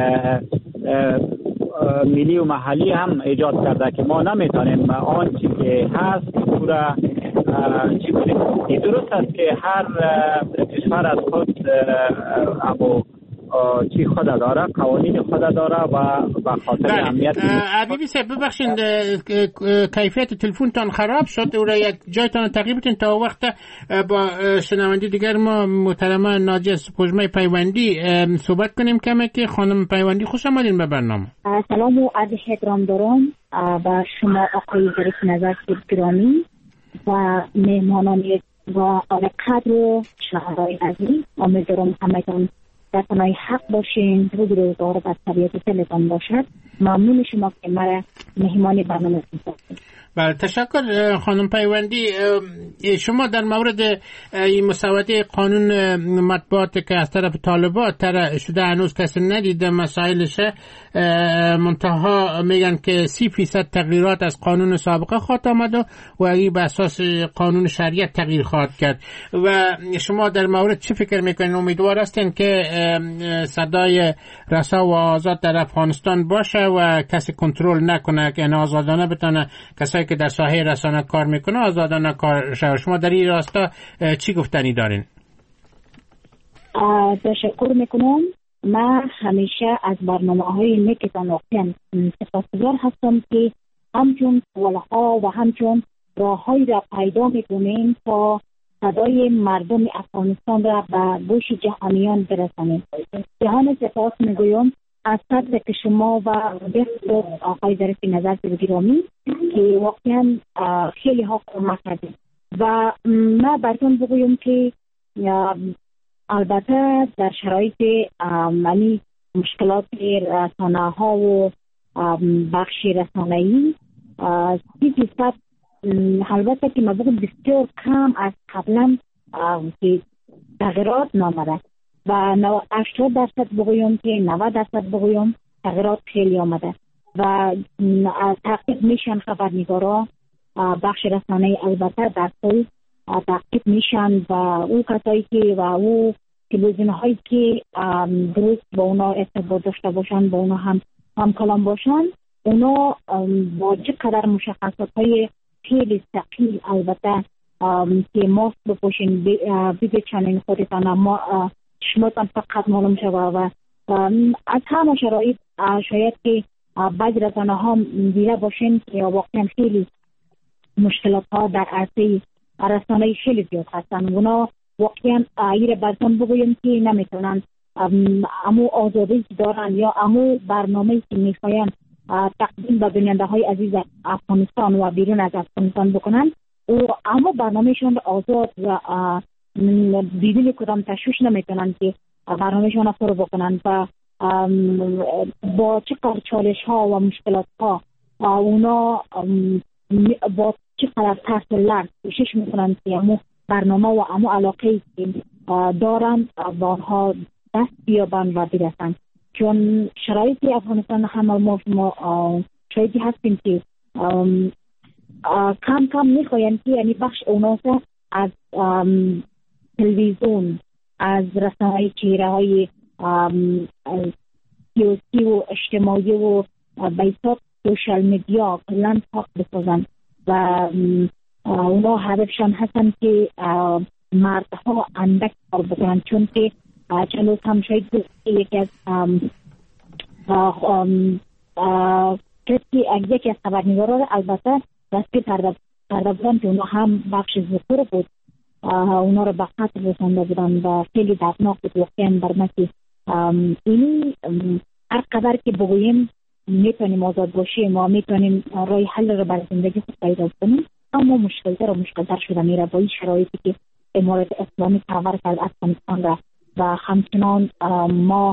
C: ملی و محلی هم ایجاد کرده که ما نمیتونیم آنچه که هست پورا چی کنیم. این درست است که هر کشور از خود ابو چی خود داره، قوانین خود داره و به خاطر امنیت.
B: حبیبی صاحب ببخشید کیفیت تلفنتان خراب شد، او را یک جایتان تغییر بدین تا وقت با شنونده دیگر ما محترمه ناجیه سپوږمۍ پیوندی صحبت کنیم. کمه که خانم پیوندی، خوش آمدین به برنامه.
I: سلام و عرض احترام دارم با شما آقای ظریف نظر گرامی و مهمانان و آقای قدر و شنوندگان عزیز. امیدوارم همتون در پناه حق باشین، روز روزگار و طبیعت دلتان باشد. ممنون شما که مرا مهمان برنامه کنید.
B: بله تشکر خانم پیوندی. شما در مورد این مسوده قانون مطبوعات که از طرف طالبان طرح شده هنوز کسی ندیده مسائلشه، منتها میگن که سی فیصد تغییرات از قانون سابقه خواهد آمد و این به اساس قانون شریعت تغییر خواهد کرد. و شما در مورد چی فکر میکنین؟ امیدوار هستین که صدای رسا و آزاد در افغانستان باشه و کسی کنترل نکنه، که آزادانه بتونه کسایی که در ساحه رسانه کار میکنه آزادانه کار شود. شما در این راستا چی گفتنی دارین؟
I: تشکر میکنم. من همیشه از برنامه‌های نیکتان واقعا سپاسگزار هستم که همچون سوالها و همچون راههایی را پیدا میکنین تا صدای مردم افغانستان را به گوش جهانیان برسانیم. جهان سپاس میگویم از صدر که شما و بخت آقای ظریف نظر گرامی که واقعا خیلی ها کمک کردیم. و من براتون بگویم که البته در شرایط معنی مشکلات رسانه ها و بخش رسانه‌ای سی فیصد البته که من بگم بسیار کم از قبلا که تغییرات نامده و هشتاد درصد بگویم که نود درصد بگویم تغییرات خیلی آمده و تعقیب میشن خبرنگارا بخش رسانه البته در کل تعقیب میشن و او کسایی که و او تلویزیون هایی که درست با اونا ارتباط داشته باشن با اونا هم هم کلام باشن، اونا با چقدر مشخصات های خیلی ثقیل البته که ماسک بپوشین ببیچنین خودتان ما شماتان فقط معلوم شده و از همه شرایط شاید که بعضی رسانه ها دیده باشین که واقعا خیلی مشکلات ها در عرصه رسانه خیلی زیاد هستن. اونا واقعا ایره براتون بگویم که نمیتونن امو آزادی که دارن یا امو برنامه‌ای که میخواین تقدیم به بیننده های عزیز افغانستان و بیرون از افغانستان بکنن و امو برنامهشون آزاد و بدون کدام تشویش نمیتونن که برنامهشون رو فرو بکنن و با چقدر چالش ها و مشکلات ها اونا با چقدر ترس و لرز کوشش میکنن که امو برنامه و امو علاقه که دارن با آنها دست بیابن و برسن. چون شرایط افغانستان همه ما ما شایدی هستیم که کم کم میخواین که یعنی بخش اوناس از تلویزیون، از رسانه‌های چهره های سیاسی و اجتماعی و بیسات سوشال میدیا کلان پاک بسازن و اونا هدفشان هستن که مردها اندک کار بکنن، چون که چلو هم شاید یکی از کسی یکی از خبرنگارا رو البته دستی پرده بودن که اونا هم بخش ذکر بود، اونا رو به قتل رسانده بودن و خیلی دردناک بود. واقعا برمه که اینی هر قدر که بگوییم میتونیم آزاد باشیم و میتونیم رای حل رو بر زندگی خود پیدا کنیم، اما مشکلتر و مشکلتر شده میره با این شرایطی که امارات اسلامی تحول کرد افغانستان را و همچنان ما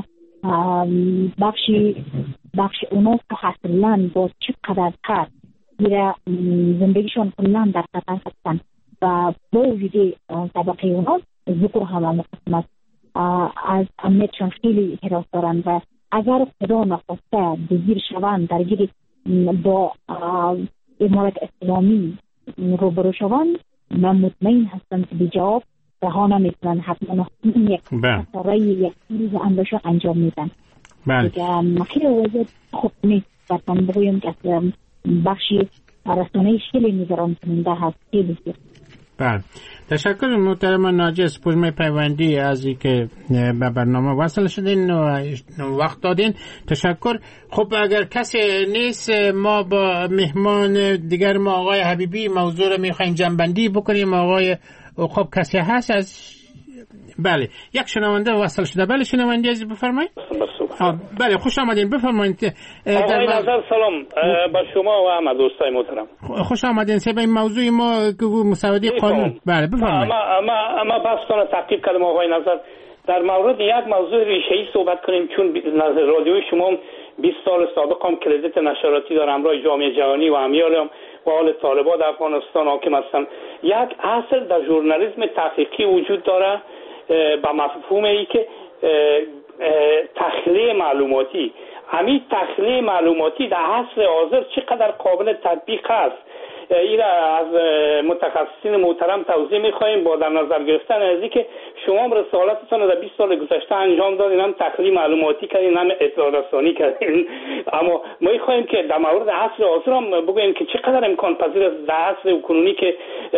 I: بخشی بخش اونا که حاصلن با چقدر تر میره زندگیشون کلان در خطر هستن و با وجود طبقه اونا ذکر هم مقسمت از امنیتشان خیلی حراس دارن و اگر خدا نخواسته دزیر شوند درگیر با امارت اسلامی روبرو شوند، من مطمئن هستم که به جواب رها نمیتونن، حتما یک رای یک روز انداشو انجام میدن.
B: بله.
I: خیلی وضعیت خوب نیست. مثلا بگویم که بخشی رسانه‌ای خیلی نگران کننده هست. خیلی
B: بله. تشکر محترم ناجی، سپوږمۍ پیوندی از اینکه به برنامه وصل شدین و وقت دادین. تشکر. خب اگر کسی نیست ما با مهمان دیگر ما آقای حبیبی موضوع رو میخوایم جنبندی بکنیم. آقای خب کسی هست از بله یک شنونده وصل شده. بله شنونده عزیز بفرمایید. بله خوش آمدین، بفرمایید.
J: آقای نظر سلام با شما و همه دوستای محترم.
B: خوش آمدین. سه این موضوع ما که مساعده قانون. بله بفرمایید.
J: ما ما ما بحثتون تعقیب کردم آقای نظر. در مورد یک موضوع ریشه‌ای صحبت کنیم، چون رادیوی شما بیست سال سابق هم کردیت نشراتی داره، همراه جامعه جهانی و امیالم و حال طالبان در افغانستان حاکم هستند. یک اصل در ژورنالیسم تحقیقی وجود داره با مفهوم ای که تخلیه معلوماتی. همین تخلیه معلوماتی در عصر حاضر چقدر قابل تطبیق است، این از متخصصین محترم توضیح می‌خوایم با در نظر گرفتن از اینکه شما رسالتتون رو در بیست سال گذشته انجام دادین، هم تخلیه معلوماتی کردین هم اطلاع رسانی کردین، اما ما می‌خوایم که در مورد عصر حاضر هم بگوییم که چقدر امکان پذیر است در عصر کنونی که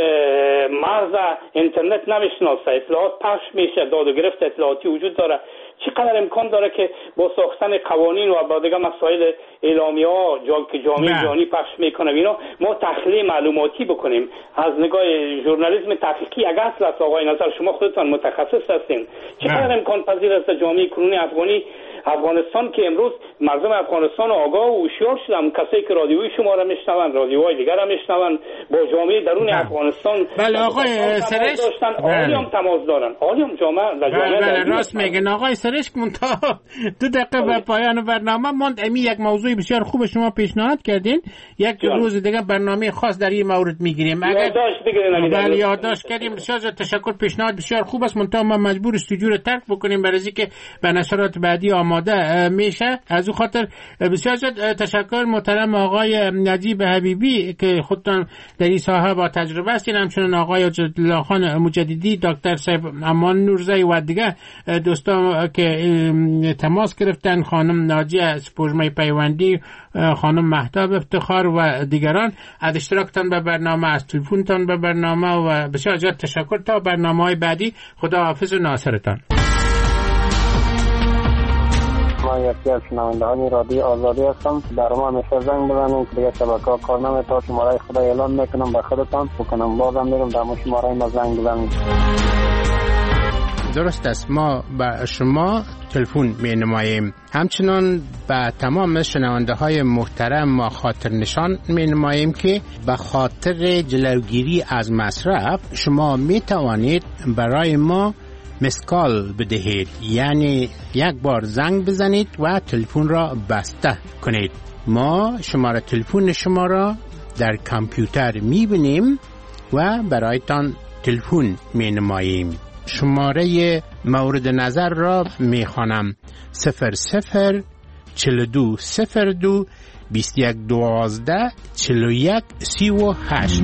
J: مرز اینترنت نمی‌شناسه، اطلاعات پخش میشه، داد و گرفت اطلاعاتی وجود داره، چقدر امکان داره که با ساختن قوانین و با دیگه مسائل اعلامیه‌ها که جامعه جهانی پخش میکنه اینا ما تحلیل معلوماتی بکنیم از نگاه ژورنالیسم تحقیقی. اگر اصل است آقای نظر شما خودتان متخصص هستین، چقدر امکان پذیر است جامعه کنونی افغانی افغانستان که امروز مردم افغانستان آگاه و هوشیار شدن، کسایی که رادیوی شما را میشنون رادیوهای دیگر را میشنون، با جامعه درون افغانستان
B: بله آقای سرش
J: عالی هم تماس دارن، عالی هم جامعه در جامعه
B: بله راست میگن آقای سرش. منتها دو دقیقه به پایان برنامه ماند. امی یک موضوع بسیار خوب شما پیشنهاد کردین، یک روز دیگه برنامه خاص در این مورد میگیریم. اگر
J: یادداشت بگیرین
B: بله یادداشت کردیم. بسیار تشکر، پیشنهاد بسیار خوب است. منتها ما مجبور استودیو رو ترک بکنیم برای اینکه به نشرات بعدی آماده میشه. از اون خاطر بسیار تشکر محترم آقای نجیب حبیبی که خودتان در این ساحه با تجربه هستین، همچنین آقای عجلالله خان مجددی، دکتر صاحب امان نورزی و دیگه دوستان که تماس گرفتن، خانم ناجیه سپوږمۍ پیوندی، خانم مهتاب افتخار و دیگران از اشتراکتان به برنامه، از تلفنتان به برنامه و بسیار زیاد تشکر. تا برنامه‌های بعدی خدا حافظ و ناصرتان.
K: ما یکی از شنوندهان رادیو آزادی هستم. در ما همیشه زنگ بزنید، دیگه شبکه‌ها کار نمی‌کنه، شماره خدا اعلام میکنم به خودتان بکنم، بازم میگم در ما شماره ما زنگ بزنید.
B: درست است، ما به شما تلفن می نماییم. همچنان به تمام شنونده های محترم ما خاطر نشان می نماییم که به خاطر جلوگیری از مصرف شما می توانید برای ما مسکال بدهید، یعنی یک بار زنگ بزنید و تلفن را بسته کنید. ما شماره تلفن شما را در کامپیوتر می بینیم و برایتان تلفن می نماییم. شماره مورد نظر را می خوانم: صفر صفر چل دو صفر دو بیست یک دوازده چل و یک سی و هشت.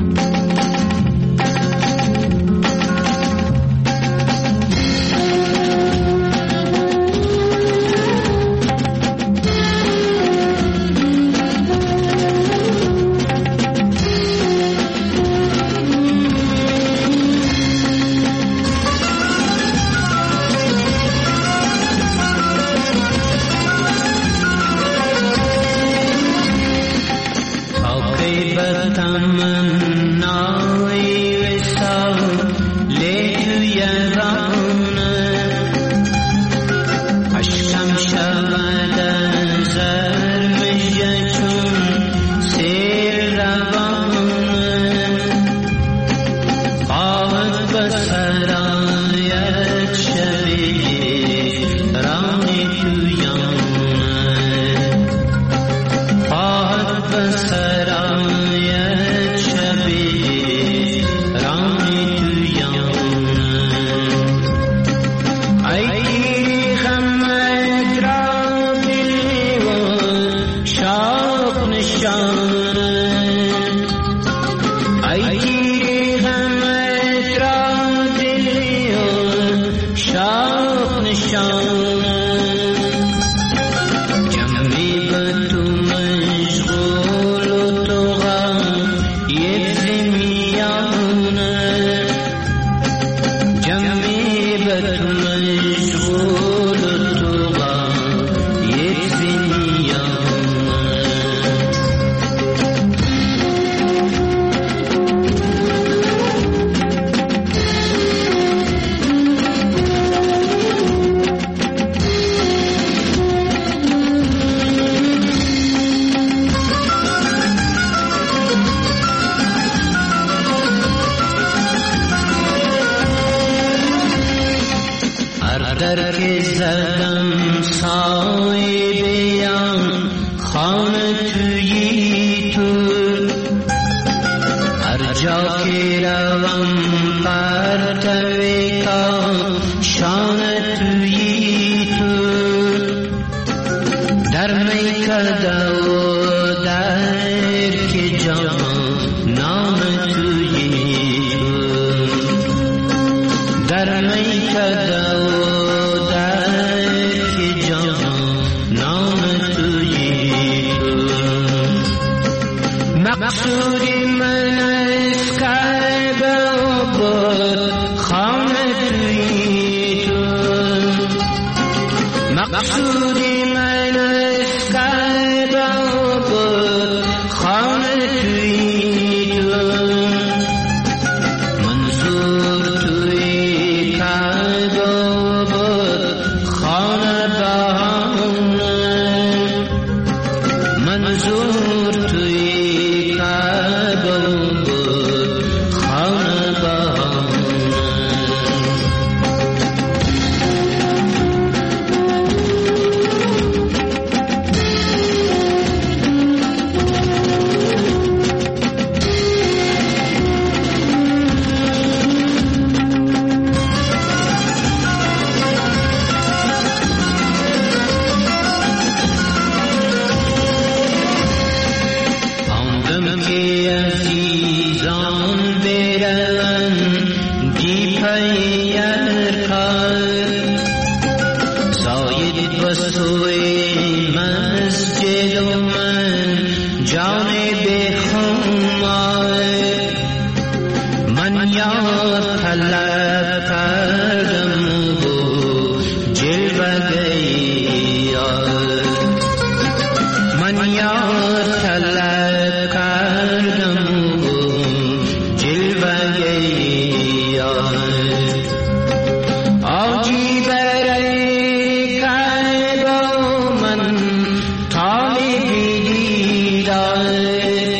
L: Tali bidi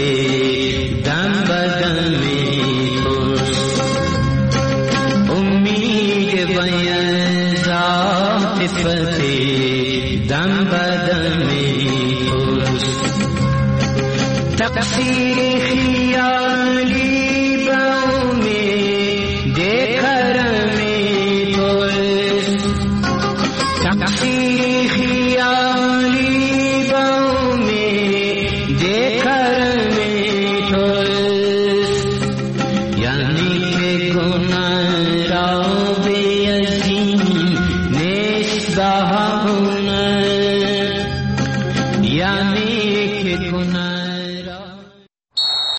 L: دم بدم توست امید باید عاطفت دم بدم توست تقصیر خیالی